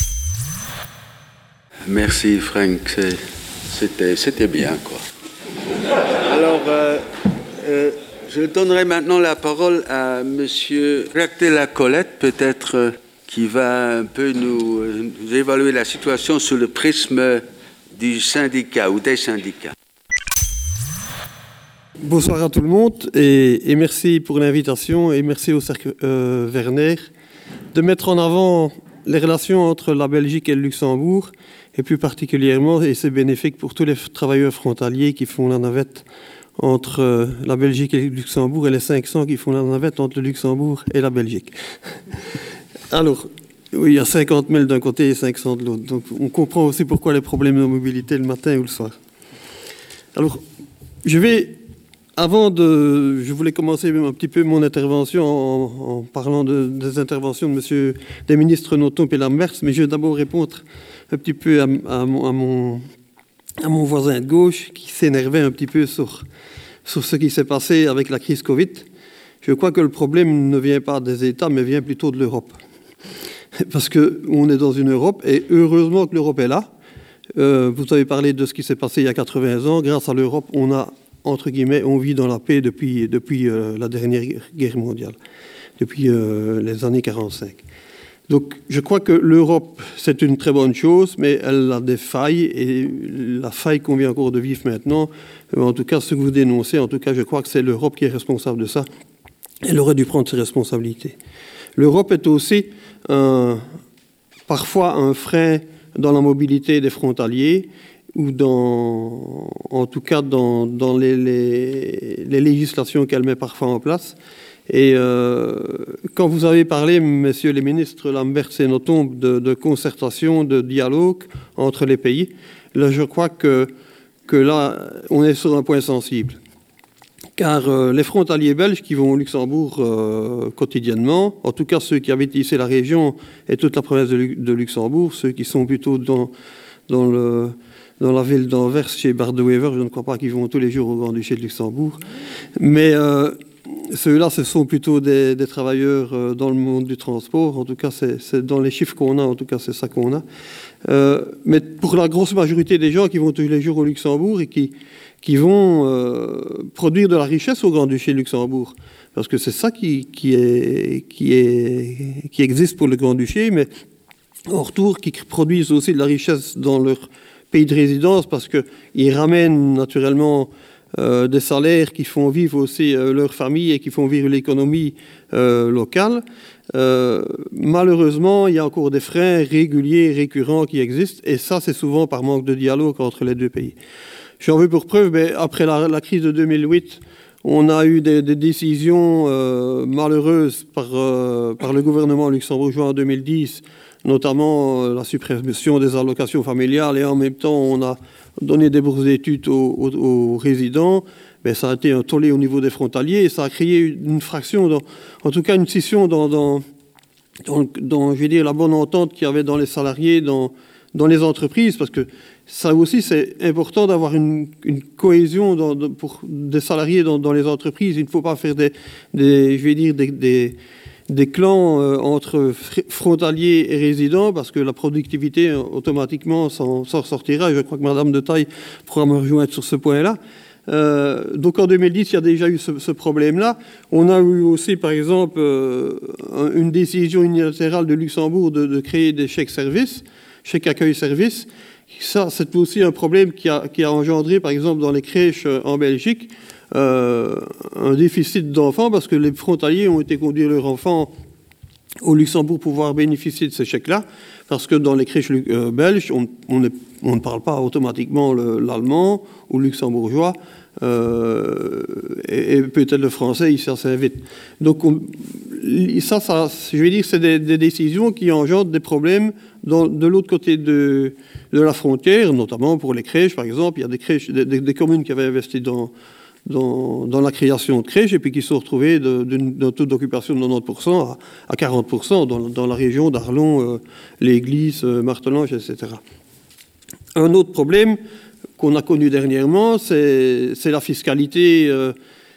Speaker 2: Merci Frank, c'était, c'était bien quoi. Alors, euh, euh, je donnerai maintenant la parole à Monsieur Jacques de la Colette, peut-être euh, qui va un peu nous, euh, nous évaluer la situation sous le prisme du syndicat ou des syndicats.
Speaker 6: Bonsoir à tout le monde et, et merci pour l'invitation et merci au Cercle euh, Werner de mettre en avant les relations entre la Belgique et le Luxembourg et plus particulièrement, et c'est bénéfique pour tous les travailleurs frontaliers qui font la navette entre euh, la Belgique et le Luxembourg et les cinq cents qui font la navette entre le Luxembourg et la Belgique. Alors, oui, il y a cinquante mille d'un côté et cinq cents de l'autre. Donc on comprend aussi pourquoi les problèmes de mobilité le matin ou le soir. Alors, je vais... Avant de... Je voulais commencer un petit peu mon intervention en, en parlant de, des interventions de monsieur, des ministres Nothomb et Lamberts, mais je vais d'abord répondre un petit peu à, à, mon, à, mon, à mon voisin de gauche qui s'énervait un petit peu sur, sur ce qui s'est passé avec la crise Covid. Je crois que le problème ne vient pas des États, mais vient plutôt de l'Europe. Parce qu'on est dans une Europe, et heureusement que l'Europe est là. Euh, vous avez parlé de ce qui s'est passé il y a quatre-vingts ans. Grâce à l'Europe, on a... entre guillemets, on vit dans la paix depuis, depuis euh, la dernière guerre mondiale, depuis euh, les années quarante-cinq. Donc je crois que l'Europe, c'est une très bonne chose, mais elle a des failles, et la faille qu'on vient encore de vivre maintenant, euh, en tout cas ce que vous dénoncez, en tout cas je crois que c'est l'Europe qui est responsable de ça. Elle aurait dû prendre ses responsabilités. L'Europe est aussi un, parfois un frein dans la mobilité des frontaliers, ou dans, en tout cas dans, dans les, les, les législations qu'elle met parfois en place. Et euh, quand vous avez parlé, messieurs les ministres Lamberts et Nothomb, de, de concertation, de dialogue entre les pays, là je crois que, que là on est sur un point sensible. Car euh, les frontaliers belges qui vont au Luxembourg euh, quotidiennement, en tout cas ceux qui habitent ici la région et toute la province de, de Luxembourg, ceux qui sont plutôt dans, dans le... dans la ville d'Anvers, chez Bardewever, je ne crois pas qu'ils vont tous les jours au Grand-Duché de Luxembourg. Mais euh, ceux-là, ce sont plutôt des, des travailleurs euh, dans le monde du transport. En tout cas, c'est, c'est dans les chiffres qu'on a, en tout cas, c'est ça qu'on a. Euh, mais pour la grosse majorité des gens qui vont tous les jours au Luxembourg et qui, qui vont euh, produire de la richesse au Grand-Duché de Luxembourg, parce que c'est ça qui, qui, est, qui, est, qui existe pour le Grand-Duché, mais en retour, qui produisent aussi de la richesse dans leur pays de résidence, parce qu'ils ramènent naturellement euh, des salaires qui font vivre aussi euh, leur famille et qui font vivre l'économie euh, locale. Euh, malheureusement, il y a encore des freins réguliers, récurrents qui existent, et ça, c'est souvent par manque de dialogue entre les deux pays. J'en veux pour preuve, mais après la, la crise de deux mille huit, on a eu des, des décisions euh, malheureuses par, euh, par le gouvernement luxembourgeois en deux mille dix, notamment euh, la suppression des allocations familiales, et en même temps on a donné des bourses d'études aux, aux, aux résidents. Mais ça a été un tollé au niveau des frontaliers et ça a créé une fraction, dans, en tout cas une scission dans, dans, dans, dans je vais dire, la bonne entente qu'il y avait dans les salariés, dans, dans les entreprises, parce que ça aussi c'est important d'avoir une, une cohésion dans, de, pour des salariés dans, dans les entreprises. Il ne faut pas faire des, des je vais dire, des, des des clans euh, entre frontaliers et résidents, parce que la productivité euh, automatiquement s'en, s'en sortira, et je crois que Madame de Taille pourra me rejoindre sur ce point-là. Euh, donc en deux mille dix, il y a déjà eu ce, ce problème-là. On a eu aussi, par exemple, euh, une décision unilatérale de Luxembourg de, de créer des chèques-services, chèques accueil-service. Ça, c'est aussi un problème qui a, qui a engendré, par exemple, dans les crèches en Belgique, Euh, un déficit d'enfants, parce que les frontaliers ont été conduire leurs enfants au Luxembourg pouvoir bénéficier de ces chèques-là, parce que dans les crèches euh, belges, on, on, est, on ne parle pas automatiquement le, l'allemand ou le luxembourgeois, euh, et, et peut-être le français, ça s'invite. Donc on, ça, ça, je vais dire, c'est des, des décisions qui engendrent des problèmes dans, de l'autre côté de, de la frontière, notamment pour les crèches, par exemple. Il y a des crèches, des, des, des communes qui avaient investi dans Dans, dans la création de crèches et puis qui se sont retrouvés de, d'un taux d'occupation de quatre-vingt-dix pour cent à, à quarante pour cent dans, dans la région d'Arlon, euh, l'Église, euh, Martelange, et cetera. Un autre problème qu'on a connu dernièrement, c'est, c'est la fiscalité, euh,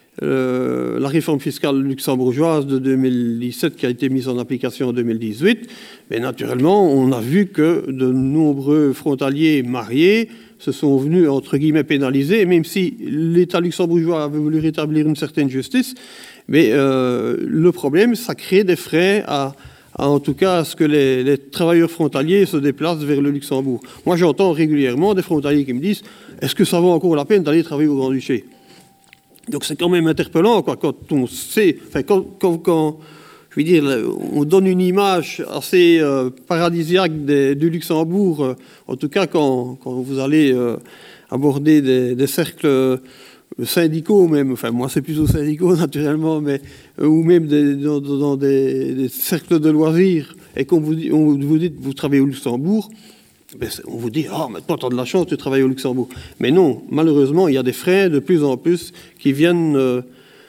Speaker 6: euh, la réforme fiscale luxembourgeoise de deux mille dix-sept qui a été mise en application en deux mille dix-huit. Mais naturellement, on a vu que de nombreux frontaliers mariés se sont venus, entre guillemets, pénalisés, même si l'État luxembourgeois avait voulu rétablir une certaine justice. Mais euh, le problème, ça crée des frais à, à, en tout cas, à ce que les, les travailleurs frontaliers se déplacent vers le Luxembourg. Moi, j'entends régulièrement des frontaliers qui me disent « Est-ce que ça vaut encore la peine d'aller travailler au Grand-Duché ?» Donc c'est quand même interpellant, quoi, quand on sait... Enfin, quand... quand, quand je veux dire, on donne une image assez euh, paradisiaque des, du Luxembourg, euh, en tout cas quand, quand vous allez euh, aborder des, des cercles euh, syndicaux même, enfin moi c'est plutôt syndicaux naturellement, mais, euh, ou même des, dans, dans des, des cercles de loisirs, et qu'on vous dit, on vous dit vous travaillez au Luxembourg, ben on vous dit « Ah, maintenant tu as de la chance, tu travailles au Luxembourg ». Mais non, malheureusement, il y a des frais de plus en plus qui viennent... Euh,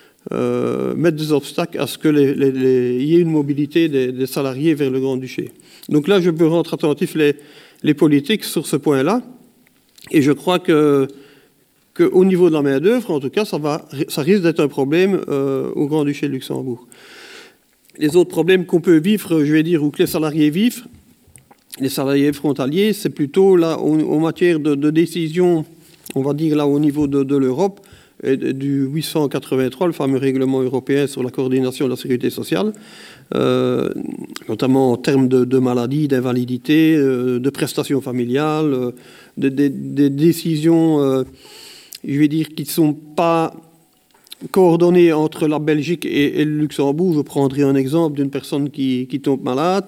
Speaker 6: Euh, mettre des obstacles à ce qu'il y ait une mobilité des, des salariés vers le Grand-Duché. Donc là, je peux rendre attentif les, les politiques sur ce point-là. Et je crois que qu'au niveau de la main-d'œuvre, en tout cas, ça, va, ça risque d'être un problème euh, au Grand-Duché de Luxembourg. Les autres problèmes qu'on peut vivre, je vais dire, ou que les salariés vivent, les salariés frontaliers, c'est plutôt là, en, en matière de, de décision, on va dire là au niveau de, de l'Europe, et du huit cent quatre-vingt-trois, le fameux règlement européen sur la coordination de la sécurité sociale, euh, notamment en termes de, de maladies, d'invalidité, euh, de prestations familiales, euh, de, de, de décisions, euh, je vais dire, qui ne sont pas coordonnées entre la Belgique et, et le Luxembourg. Je prendrai un exemple d'une personne qui, qui tombe malade.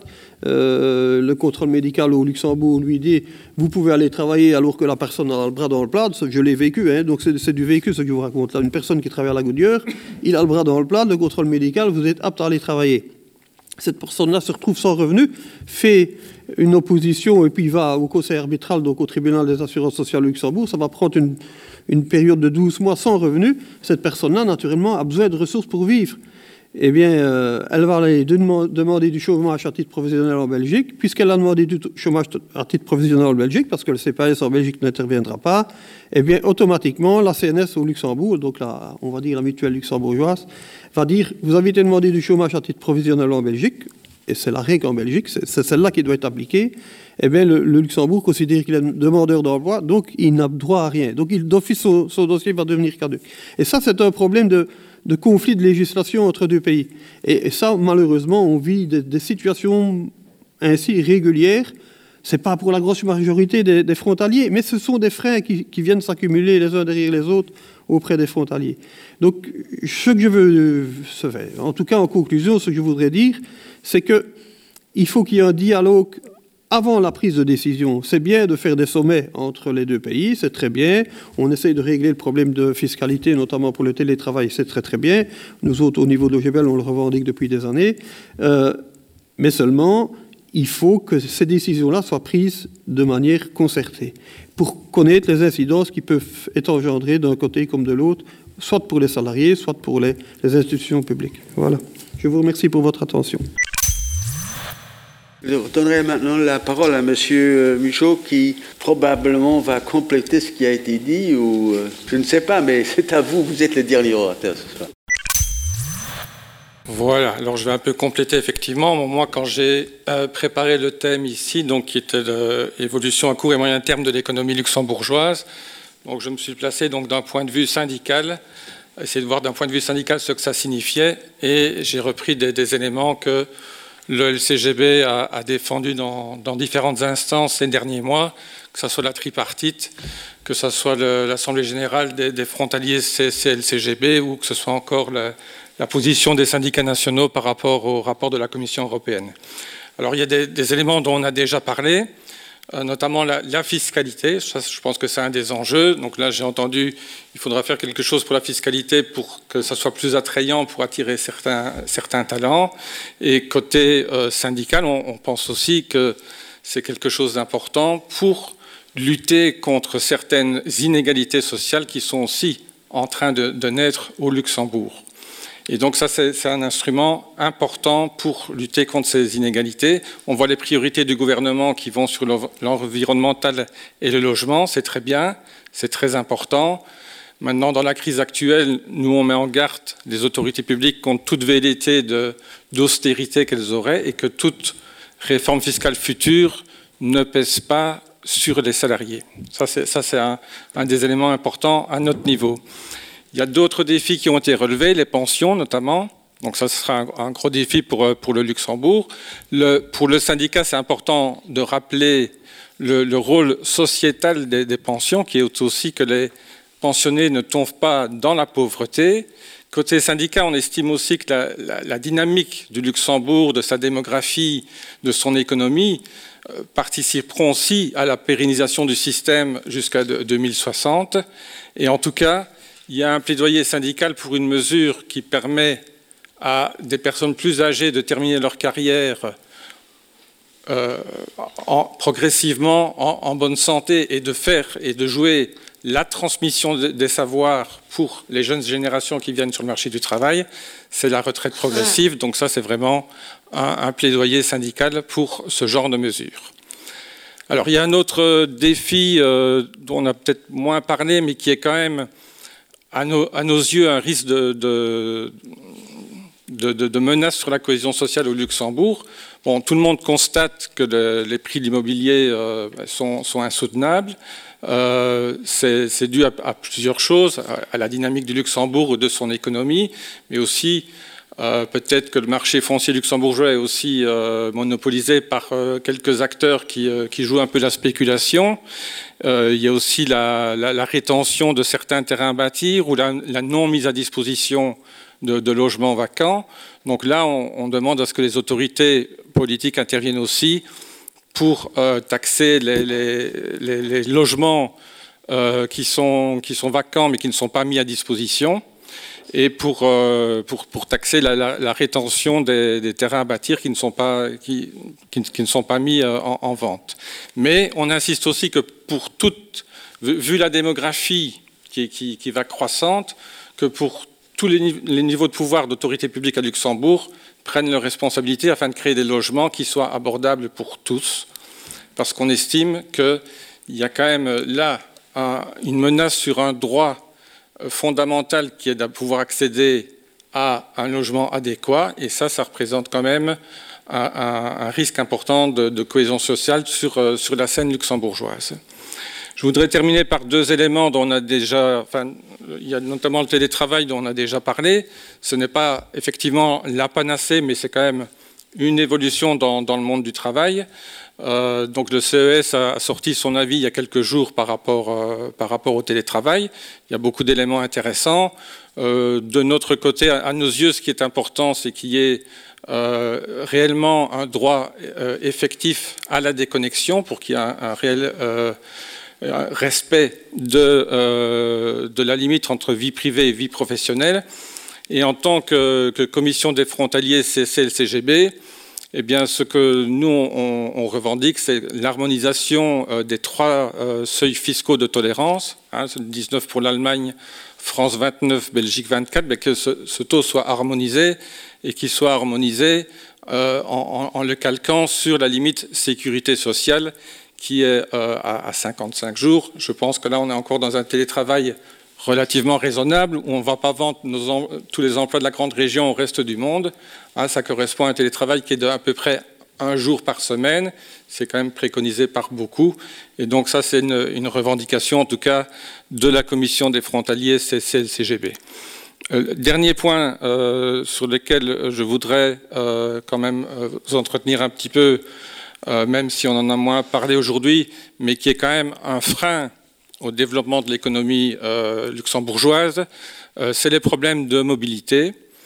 Speaker 6: Euh, le contrôle médical au Luxembourg lui dit vous pouvez aller travailler alors que la personne a le bras dans le plat. Je l'ai vécu, hein, donc c'est, c'est du vécu ce que je vous raconte là. Une personne qui travaille à la Goudière, il a le bras dans le plat, le contrôle médical, vous êtes apte à aller travailler. Cette personne-là se retrouve sans revenu, fait une opposition et puis va au conseil arbitral, donc au tribunal des assurances sociales au Luxembourg. Ça va prendre une, une période de douze mois sans revenu. Cette personne-là, naturellement, a besoin de ressources pour vivre. Eh bien, euh, elle va aller demander du chômage à titre professionnel en Belgique. Puisqu'elle a demandé du chômage à titre professionnel en Belgique, parce que le C P S en Belgique n'interviendra pas, eh bien, automatiquement, la C N S au Luxembourg, donc la, on va dire la mutuelle luxembourgeoise, va dire vous avez été demandé du chômage à titre professionnel en Belgique, et c'est la règle en Belgique, c'est, c'est celle-là qui doit être appliquée. Eh bien, le, le Luxembourg considère qu'il est demandeur d'emploi, donc il n'a droit à rien. Donc, il, d'office, son, son dossier va devenir caduc. Et ça, c'est un problème de, de conflit de législation entre deux pays. Et, et ça, malheureusement, on vit des, des situations ainsi régulières. Ce n'est pas pour la grosse majorité des, des frontaliers, mais ce sont des freins qui, qui viennent s'accumuler les uns derrière les autres auprès des frontaliers. Donc, ce que je veux, en tout cas en conclusion, ce que je voudrais dire, c'est qu'il faut qu'il y ait un dialogue avant la prise de décision. C'est bien de faire des sommets entre les deux pays, c'est très bien. On essaye de régler le problème de fiscalité, notamment pour le télétravail, c'est très très bien. Nous autres, au niveau de l'O G B L, on le revendique depuis des années. Euh, mais seulement, il faut que ces décisions-là soient prises de manière concertée pour connaître les incidences qui peuvent être engendrées d'un côté comme de l'autre, soit pour les salariés, soit pour les, les institutions publiques. Voilà. Je vous remercie pour votre attention.
Speaker 2: Je donnerai maintenant la parole à M. Michaud qui probablement va compléter ce qui a été dit, ou je ne sais pas, mais c'est à vous, vous êtes le dernier orateur ce soir.
Speaker 7: Voilà, alors je vais un peu compléter effectivement. Moi, quand j'ai euh, préparé le thème ici, donc qui était l'évolution à court et moyen terme de l'économie luxembourgeoise, donc je me suis placé donc d'un point de vue syndical, essayer de voir d'un point de vue syndical ce que ça signifiait, et j'ai repris des, des éléments que le L C G B a, a défendu dans, dans différentes instances ces derniers mois, que ce soit la tripartite, que ce soit le, l'Assemblée générale des, des frontaliers C C L C G B ou que ce soit encore le, la position des syndicats nationaux par rapport au rapport de la Commission européenne. Alors il y a des, des éléments dont on a déjà parlé, euh, notamment la, la fiscalité. Ça, je pense que c'est un des enjeux. Donc là, j'ai entendu il faudra faire quelque chose pour la fiscalité pour que ça soit plus attrayant, pour attirer certains, certains talents. Et côté euh, syndical, on, on pense aussi que c'est quelque chose d'important pour lutter contre certaines inégalités sociales qui sont aussi en train de, de naître au Luxembourg. Et donc ça, c'est un instrument important pour lutter contre ces inégalités. On voit les priorités du gouvernement qui vont sur l'environnemental et le logement, c'est très bien, c'est très important. Maintenant, dans la crise actuelle, nous, on met en garde les autorités publiques contre toute velléité d'austérité qu'elles auraient et que toute réforme fiscale future ne pèse pas sur les salariés. Ça, c'est un, un des éléments importants à notre niveau. Il y a d'autres défis qui ont été relevés, les pensions notamment. Donc ça sera un, un gros défi pour, pour le Luxembourg. Le, pour le syndicat, c'est important de rappeler le, le rôle sociétal des, des pensions, qui est aussi que les pensionnés ne tombent pas dans la pauvreté. Côté syndicat, on estime aussi que la, la, la dynamique du Luxembourg, de sa démographie, de son économie, euh, participeront aussi à la pérennisation du système jusqu'à deux mille soixante. Et en tout cas, il y a un plaidoyer syndical pour une mesure qui permet à des personnes plus âgées de terminer leur carrière euh, en, progressivement en, en bonne santé et de faire et de jouer la transmission des savoirs pour les jeunes générations qui viennent sur le marché du travail. C'est la retraite progressive. Donc ça, c'est vraiment un, un plaidoyer syndical pour ce genre de mesures. Alors, il y a un autre défi euh, dont on a peut-être moins parlé, mais qui est quand même À nos, à nos yeux, un risque de, de, de, de, de menace sur la cohésion sociale au Luxembourg. Bon, tout le monde constate que le, les prix de l'immobilier euh, sont, sont insoutenables. Euh, c'est dû à, à plusieurs choses, à, à la dynamique du Luxembourg ou de son économie, mais aussi euh, peut-être que le marché foncier luxembourgeois est aussi euh, monopolisé par euh, quelques acteurs qui, euh, qui jouent un peu la spéculation. Euh, il y a aussi la, la, la rétention de certains terrains à bâtir ou la, la non mise à disposition de, de logements vacants. Donc là, on, on demande à ce que les autorités politiques interviennent aussi pour euh, taxer les, les, les, les logements euh, qui, sont, qui sont vacants mais qui ne sont pas mis à disposition et pour, euh, pour, pour taxer la, la, la rétention des, des terrains à bâtir qui ne sont pas, qui, qui, qui ne sont pas mis euh, en, en vente. Mais on insiste aussi que pour toute, vu la démographie qui, qui, qui va croissante, que pour tous les, les niveaux de pouvoir d'autorité publique à Luxembourg prennent leurs responsabilités afin de créer des logements qui soient abordables pour tous, parce qu'on estime qu'il y a quand même là un, une menace sur un droit fondamental qui est de pouvoir accéder à un logement adéquat, et ça, ça représente quand même un, un, un risque important de, de cohésion sociale sur, sur la scène luxembourgeoise. Je voudrais terminer par deux éléments dont on a déjà, enfin, il y a notamment le télétravail dont on a déjà parlé. Ce n'est pas effectivement la panacée, mais c'est quand même une évolution dans, dans le monde du travail. Euh, donc le C E S a sorti son avis il y a quelques jours par rapport, euh, par rapport au télétravail. Il y a beaucoup d'éléments intéressants. Euh, de notre côté, à, à nos yeux, ce qui est important, c'est qu'il y ait euh, réellement un droit euh, effectif à la déconnexion pour qu'il y ait un, un réel euh, un respect de, euh, de la limite entre vie privée et vie professionnelle. Et en tant que, que commission des frontaliers C C L C G B, eh bien, ce que nous, on, on revendique, c'est l'harmonisation euh, des trois euh, seuils fiscaux de tolérance, hein, dix-neuf pour l'Allemagne, France vingt-neuf, Belgique vingt-quatre, mais que ce, ce taux soit harmonisé et qu'il soit harmonisé euh, en, en, en le calquant sur la limite sécurité sociale qui est euh, à, à cinquante-cinq jours. Je pense que là, on est encore dans un télétravail relativement raisonnable, où on ne va pas vendre nos, tous les emplois de la grande région au reste du monde. Hein, ça correspond à un télétravail qui est d'à peu près un jour par semaine. C'est quand même préconisé par beaucoup. Et donc ça, c'est une, une revendication, en tout cas, de la Commission des frontaliers C C L C G B. Euh, dernier point euh, sur lequel je voudrais euh, quand même euh, vous entretenir un petit peu, euh, même si on en a moins parlé aujourd'hui, mais qui est quand même un frein au développement de l'économie euh, luxembourgeoise, euh, c'est les problèmes de mobilité.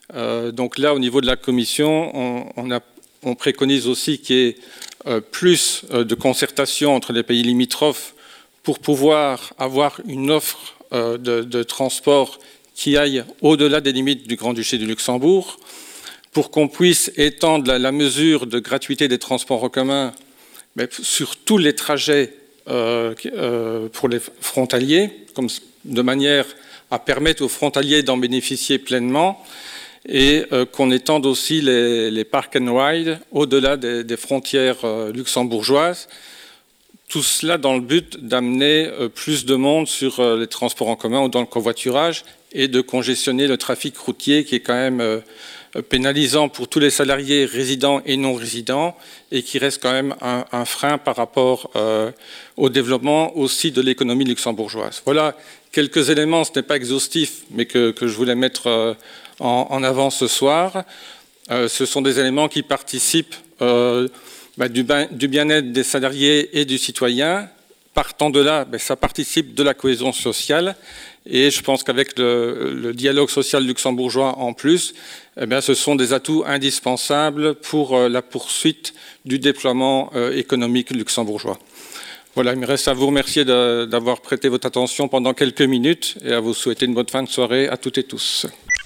Speaker 7: Euh, donc là, au niveau de la Commission, on, on, a, on préconise aussi qu'il y ait euh, plus euh, de concertation entre les pays limitrophes pour pouvoir avoir une offre euh, de, de transport qui aille au-delà des limites du Grand-Duché du Luxembourg, pour qu'on puisse étendre la, la mesure de gratuité des transports en commun mais sur tous les trajets euh, euh, pour les frontaliers, comme, de manière à permettre aux frontaliers d'en bénéficier pleinement, et euh, qu'on étende aussi les, les park and ride au-delà des, des frontières euh, luxembourgeoises. Tout cela dans le but d'amener euh, plus de monde sur euh, les transports en commun ou dans le covoiturage et de congestionner le trafic routier qui est quand même euh, pénalisant pour tous les salariés résidents et non résidents et qui reste quand même un, un frein par rapport euh, au développement aussi de l'économie luxembourgeoise. Voilà quelques éléments, ce n'est pas exhaustif, mais que, que je voulais mettre euh, en, en avant ce soir. Euh, ce sont des éléments qui participent euh, bah, du, du bien-être des salariés et du citoyen. Partant de là, bah, ça participe de la cohésion sociale. Et je pense qu'avec le, le dialogue social luxembourgeois en plus, eh bien, ce sont des atouts indispensables pour euh, la poursuite du déploiement euh, économique luxembourgeois. Voilà, il me reste à vous remercier de, d'avoir prêté votre attention pendant quelques minutes et à vous souhaiter une bonne fin de soirée à toutes et tous.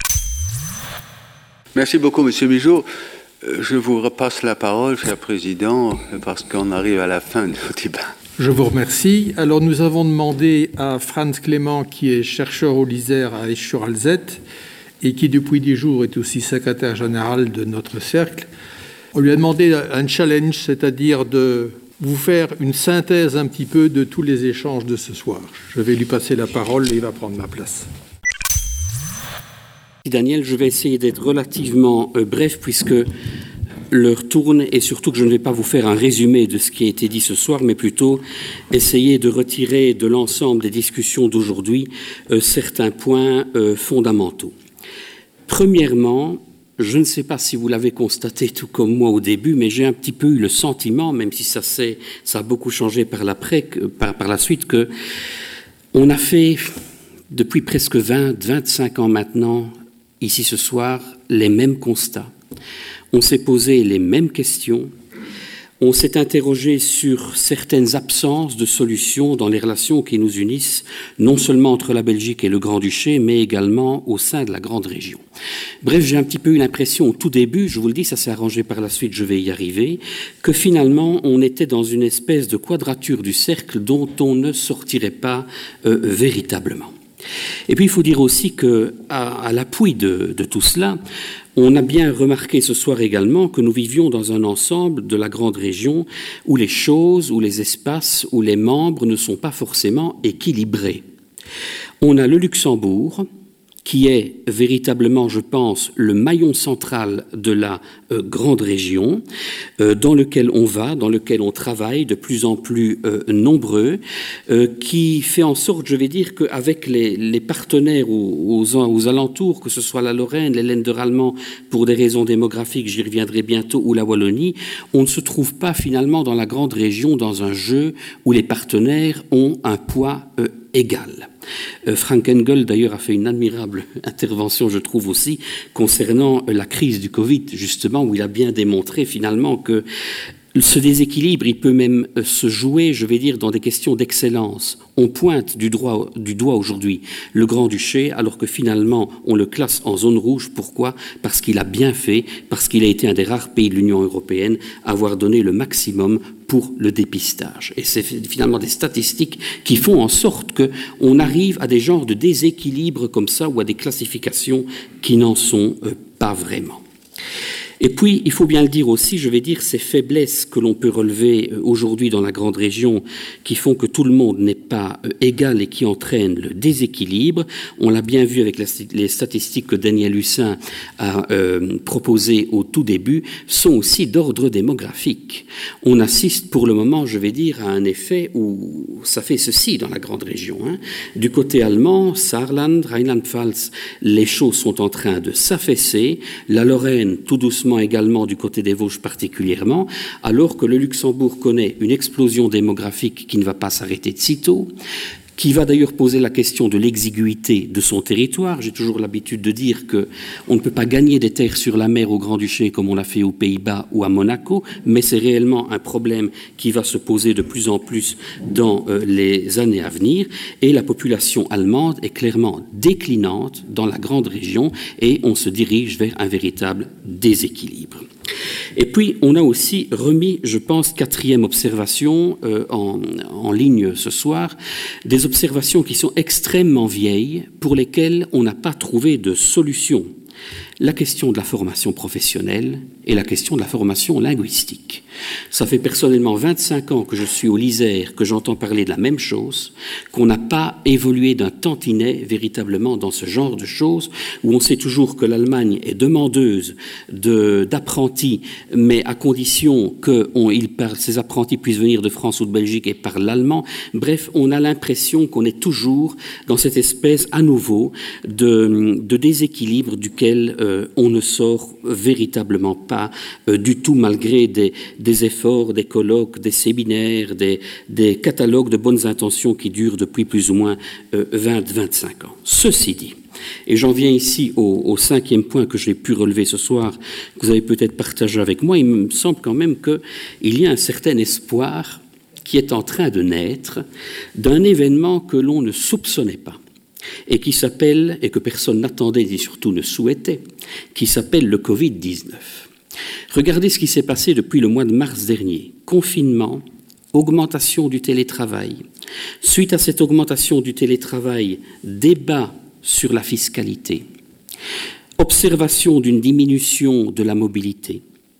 Speaker 2: Merci beaucoup, Monsieur Migeot. Je vous repasse la parole, cher Président, parce qu'on arrive à la fin du débat.
Speaker 1: Je vous remercie. Alors, nous avons demandé à Franz Clément, qui est chercheur au LISER à Esch-sur-Alzette et qui, depuis dix jours, est aussi secrétaire général de notre cercle. On lui a demandé un challenge, c'est-à-dire de vous faire une synthèse un petit peu de tous les échanges de ce soir. Je vais lui passer la parole et il va prendre ma place.
Speaker 8: Daniel, je vais essayer d'être relativement euh, bref puisque l'heure tourne et surtout que je ne vais pas vous faire un résumé de ce qui a été dit ce soir, mais plutôt essayer de retirer de l'ensemble des discussions d'aujourd'hui euh, certains points euh, fondamentaux. Premièrement, je ne sais pas si vous l'avez constaté tout comme moi au début, mais j'ai un petit peu eu le sentiment, même si ça, s'est, ça a beaucoup changé par, l'après, que, par, par la suite, que on a fait depuis presque vingt, vingt-cinq ans maintenant, ici ce soir, les mêmes constats. On s'est posé les mêmes questions, on s'est interrogé sur certaines absences de solutions dans les relations qui nous unissent, non seulement entre la Belgique et le Grand-Duché, mais également au sein de la grande région. Bref, j'ai un petit peu eu l'impression au tout début, je vous le dis, ça s'est arrangé par la suite, je vais y arriver, que finalement on était dans une espèce de quadrature du cercle dont on ne sortirait pas euh, véritablement. Et puis il faut dire aussi que, à, à l'appui de, de tout cela, on a bien remarqué ce soir également que nous vivions dans un ensemble de la grande région où les choses, où les espaces, où les membres ne sont pas forcément équilibrés. On a le Luxembourg, qui est véritablement, je pense, le maillon central de la euh, grande région, euh, dans lequel on va, dans lequel on travaille de plus en plus euh, nombreux, euh, qui fait en sorte, je vais dire, qu'avec les, les partenaires aux, aux, aux alentours, que ce soit la Lorraine, les Länder allemands, pour des raisons démographiques, j'y reviendrai bientôt, ou la Wallonie, on ne se trouve pas finalement dans la grande région dans un jeu où les partenaires ont un poids euh, égal. Euh, Frank Engel, d'ailleurs, a fait une admirable intervention, je trouve aussi, concernant euh, la crise du Covid, justement, où il a bien démontré finalement que ce déséquilibre, il peut même euh, se jouer, je vais dire, dans des questions d'excellence. On pointe du, droit, du doigt aujourd'hui le Grand-Duché, alors que finalement, on le classe en zone rouge. Pourquoi ? Parce qu'il a bien fait, parce qu'il a été un des rares pays de l'Union européenne à avoir donné le maximum pour le dépistage. Et c'est finalement des statistiques qui font en sorte qu'on arrive à des genres de déséquilibres comme ça ou à des classifications qui n'en sont euh, pas vraiment. Et puis, il faut bien le dire aussi, je vais dire, ces faiblesses que l'on peut relever aujourd'hui dans la grande région qui font que tout le monde n'est pas égal et qui entraînent le déséquilibre. On l'a bien vu avec les statistiques que Daniel Hussin a euh, proposées au tout début, sont aussi d'ordre démographique. On assiste pour le moment, je vais dire, à un effet où ça fait ceci dans la grande région. Hein. Du côté allemand, Saarland, Rheinland-Pfalz, les choses sont en train de s'affaisser. La Lorraine, tout doucement, également du côté des Vosges particulièrement, alors que le Luxembourg connaît une explosion démographique qui ne va pas s'arrêter de sitôt, qui va d'ailleurs poser la question de l'exiguïté de son territoire. J'ai toujours l'habitude de dire qu'on ne peut pas gagner des terres sur la mer au Grand-Duché comme on l'a fait aux Pays-Bas ou à Monaco, mais c'est réellement un problème qui va se poser de plus en plus dans euh, les années à venir, et la population allemande est clairement déclinante dans la grande région et on se dirige vers un véritable déséquilibre. Et puis, on a aussi remis, je pense, quatrième observation euh, en, en ligne ce soir, des observations qui sont extrêmement vieilles, pour lesquelles on n'a pas trouvé de solution. La question de la formation professionnelle et la question de la formation linguistique. Ça fait personnellement vingt-cinq ans que je suis au Lysère, que j'entends parler de la même chose, qu'on n'a pas évolué d'un tantinet véritablement dans ce genre de choses, où on sait toujours que l'Allemagne est demandeuse de, d'apprentis, mais à condition que on, il parle, ces apprentis puissent venir de France ou de Belgique et parlent l'allemand. Bref, on a l'impression qu'on est toujours dans cette espèce à nouveau de, de déséquilibre duquel euh, on ne sort véritablement pas euh, du tout, malgré des des efforts, des colloques, des séminaires, des, des catalogues de bonnes intentions qui durent depuis plus ou moins euh, vingt à vingt-cinq ans. Ceci dit, et j'en viens ici au, au cinquième point que j'ai pu relever ce soir, que vous avez peut-être partagé avec moi, il me semble quand même qu'il y a un certain espoir qui est en train de naître d'un événement que l'on ne soupçonnait pas, et qui s'appelle, et que personne n'attendait et surtout ne souhaitait, qui s'appelle le covid dix-neuf. Regardez ce qui s'est passé depuis le mois de mars dernier. Confinement, augmentation du télétravail. Suite à cette augmentation du télétravail, débat sur la fiscalité. Observation d'une diminution de la mobilité.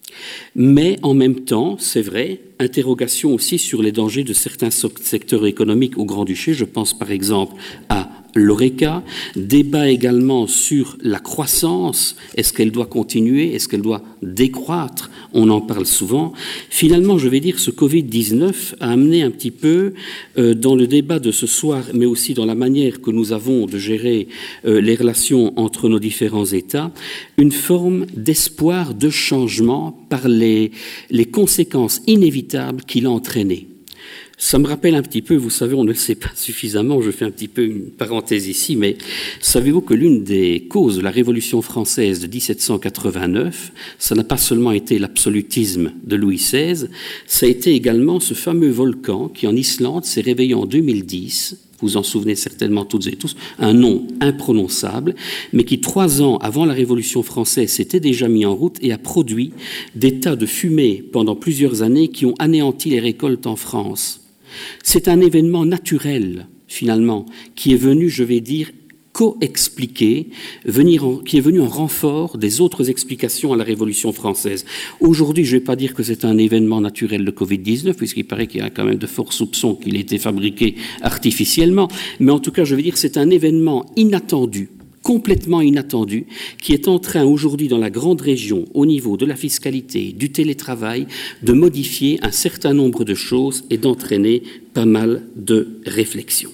Speaker 8: Mais en même temps, c'est vrai, interrogation aussi sur les dangers de certains secteurs économiques au Grand-Duché. Je pense par exemple à l'Horeca, débat également sur la croissance, est-ce qu'elle doit continuer, est-ce qu'elle doit décroître, on en parle souvent. Finalement, je vais dire, ce covid dix-neuf a amené un petit peu euh, dans le débat de ce soir, mais aussi dans la manière que nous avons de gérer euh, les relations entre nos différents États, une forme d'espoir de changement par les, les conséquences inévitables qu'il a entraînées. Ça me rappelle un petit peu, vous savez, on ne le sait pas suffisamment, je fais un petit peu une parenthèse ici, mais savez-vous que l'une des causes de la Révolution française de dix-sept cent quatre-vingt-neuf, ça n'a pas seulement été l'absolutisme de Louis seize, ça a été également ce fameux volcan qui en Islande s'est réveillé en deux mille dix, vous en souvenez certainement toutes et tous, un nom imprononçable, mais qui trois ans avant la Révolution française s'était déjà mis en route et a produit des tas de fumée pendant plusieurs années qui ont anéanti les récoltes en France. C'est un événement naturel, finalement, qui est venu, je vais dire, co-expliquer, venir en, qui est venu en renfort des autres explications à la Révolution française. Aujourd'hui, je ne vais pas dire que c'est un événement naturel, le covid dix-neuf, puisqu'il paraît qu'il y a quand même de forts soupçons qu'il ait été fabriqué artificiellement, mais en tout cas, je veux dire que c'est un événement inattendu, complètement inattendu, qui est en train aujourd'hui dans la grande région, au niveau de la fiscalité, du télétravail, de modifier un certain nombre de choses et d'entraîner pas mal de réflexions.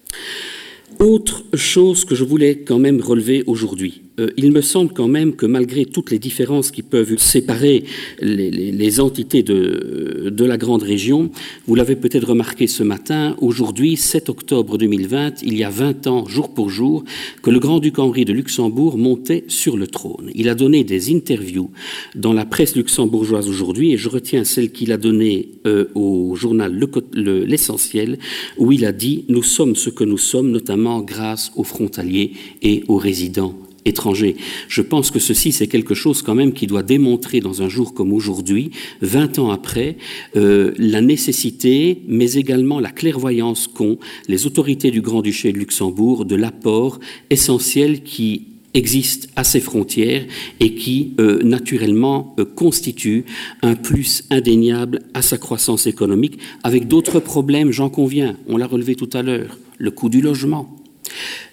Speaker 8: Autre chose que je voulais quand même relever aujourd'hui, euh, il me semble quand même que malgré toutes les différences qui peuvent séparer les, les, les entités de, de la grande région, vous l'avez peut-être remarqué ce matin, aujourd'hui, sept octobre deux mille vingt, il y a vingt ans, jour pour jour, que le grand-duc Henri de Luxembourg montait sur le trône. Il a donné des interviews dans la presse luxembourgeoise aujourd'hui, et je retiens celle qu'il a donnée euh, au journal le, le, L'Essentiel, où il a dit « Nous sommes ce que nous sommes, notamment grâce aux frontaliers et aux résidents étrangers ». Je pense que ceci, c'est quelque chose quand même qui doit démontrer dans un jour comme aujourd'hui, vingt ans après, euh, la nécessité, mais également la clairvoyance qu'ont les autorités du Grand-Duché de Luxembourg de l'apport essentiel qui existe à ses frontières et qui, euh, naturellement, euh, constitue un plus indéniable à sa croissance économique, avec d'autres problèmes, j'en conviens, on l'a relevé tout à l'heure, le coût du logement,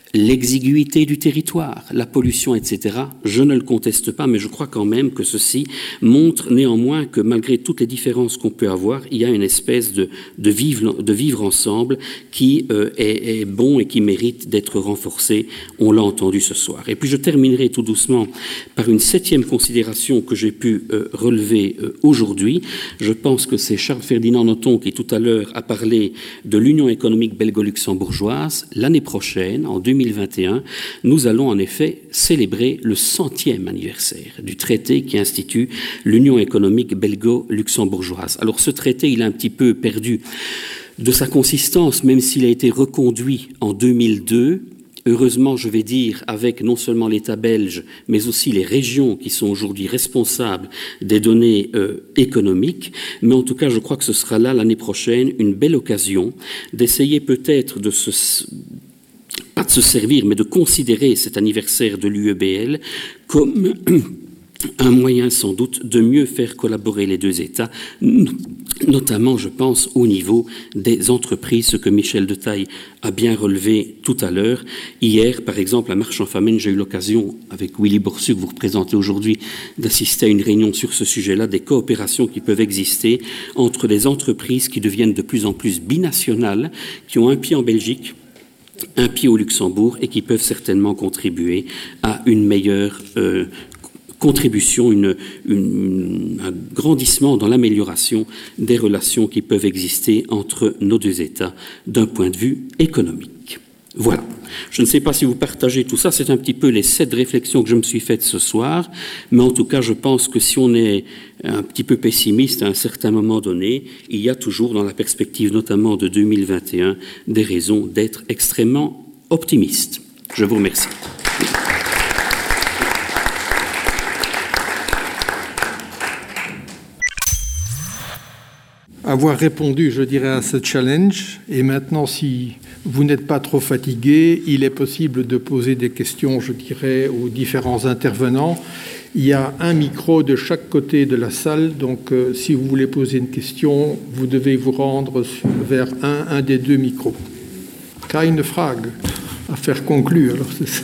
Speaker 8: l'exiguïté du territoire, la pollution, et cetera. Je ne le conteste pas, mais je crois quand même que ceci montre néanmoins que malgré toutes les différences qu'on peut avoir, il y a une espèce de, de, vivre, de vivre ensemble qui euh, est, est bon et qui mérite d'être renforcé. On l'a entendu ce soir. Et puis je terminerai tout doucement par une septième considération que j'ai pu euh, relever euh, aujourd'hui. Je pense que c'est Charles-Ferdinand Nothomb qui tout à l'heure a parlé de l'Union économique belgo-luxembourgeoise. L'année prochaine, en deux mille vingt et un, nous allons en effet célébrer le centième anniversaire du traité qui institue l'Union économique belgo-luxembourgeoise. Alors ce traité, il a un petit peu perdu de sa consistance, même s'il a été reconduit en deux mille deux. Heureusement, je vais dire, avec non seulement l'État belge, mais aussi les régions qui sont aujourd'hui responsables des données euh, économiques. Mais en tout cas, je crois que ce sera là, l'année prochaine, une belle occasion d'essayer peut-être de se... pas de se servir, mais de considérer cet anniversaire de l'U E B L comme un moyen sans doute de mieux faire collaborer les deux États, notamment, je pense, au niveau des entreprises, ce que Michel Detaille a bien relevé tout à l'heure. Hier, par exemple, à Marche-en-Famenne, j'ai eu l'occasion, avec Willy Borsu, que vous représentez aujourd'hui, d'assister à une réunion sur ce sujet-là, des coopérations qui peuvent exister entre des entreprises qui deviennent de plus en plus binationales, qui ont un pied en Belgique, un pied au Luxembourg et qui peuvent certainement contribuer à une meilleure euh, contribution, une, une, un grandissement dans l'amélioration des relations qui peuvent exister entre nos deux États d'un point de vue économique. Voilà. Je ne sais pas si vous partagez tout ça, c'est un petit peu les sept réflexions que je me suis faites ce soir, mais en tout cas, je pense que si on est un petit peu pessimiste à un certain moment donné, il y a toujours, dans la perspective notamment de deux mille vingt et un, des raisons d'être extrêmement optimiste. Je vous remercie.
Speaker 1: Avoir répondu, je dirais, à ce challenge. Et maintenant, si vous n'êtes pas trop fatigué, il est possible de poser des questions, je dirais, aux différents intervenants. Il y a un micro de chaque côté de la salle, donc euh, si vous voulez poser une question, vous devez vous rendre vers un, un des deux micros. Keine Frage, à faire conclure. Alors, c'est...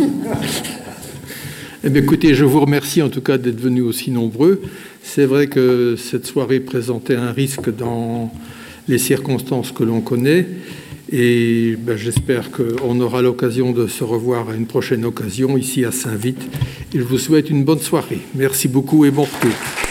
Speaker 1: Eh bien, écoutez, je vous remercie en tout cas d'être venus aussi nombreux. C'est vrai que cette soirée présentait un risque dans les circonstances que l'on connaît. Et ben, j'espère qu'on aura l'occasion de se revoir à une prochaine occasion ici à Saint-Vith. Et je vous souhaite une bonne soirée. Merci beaucoup et bon retour.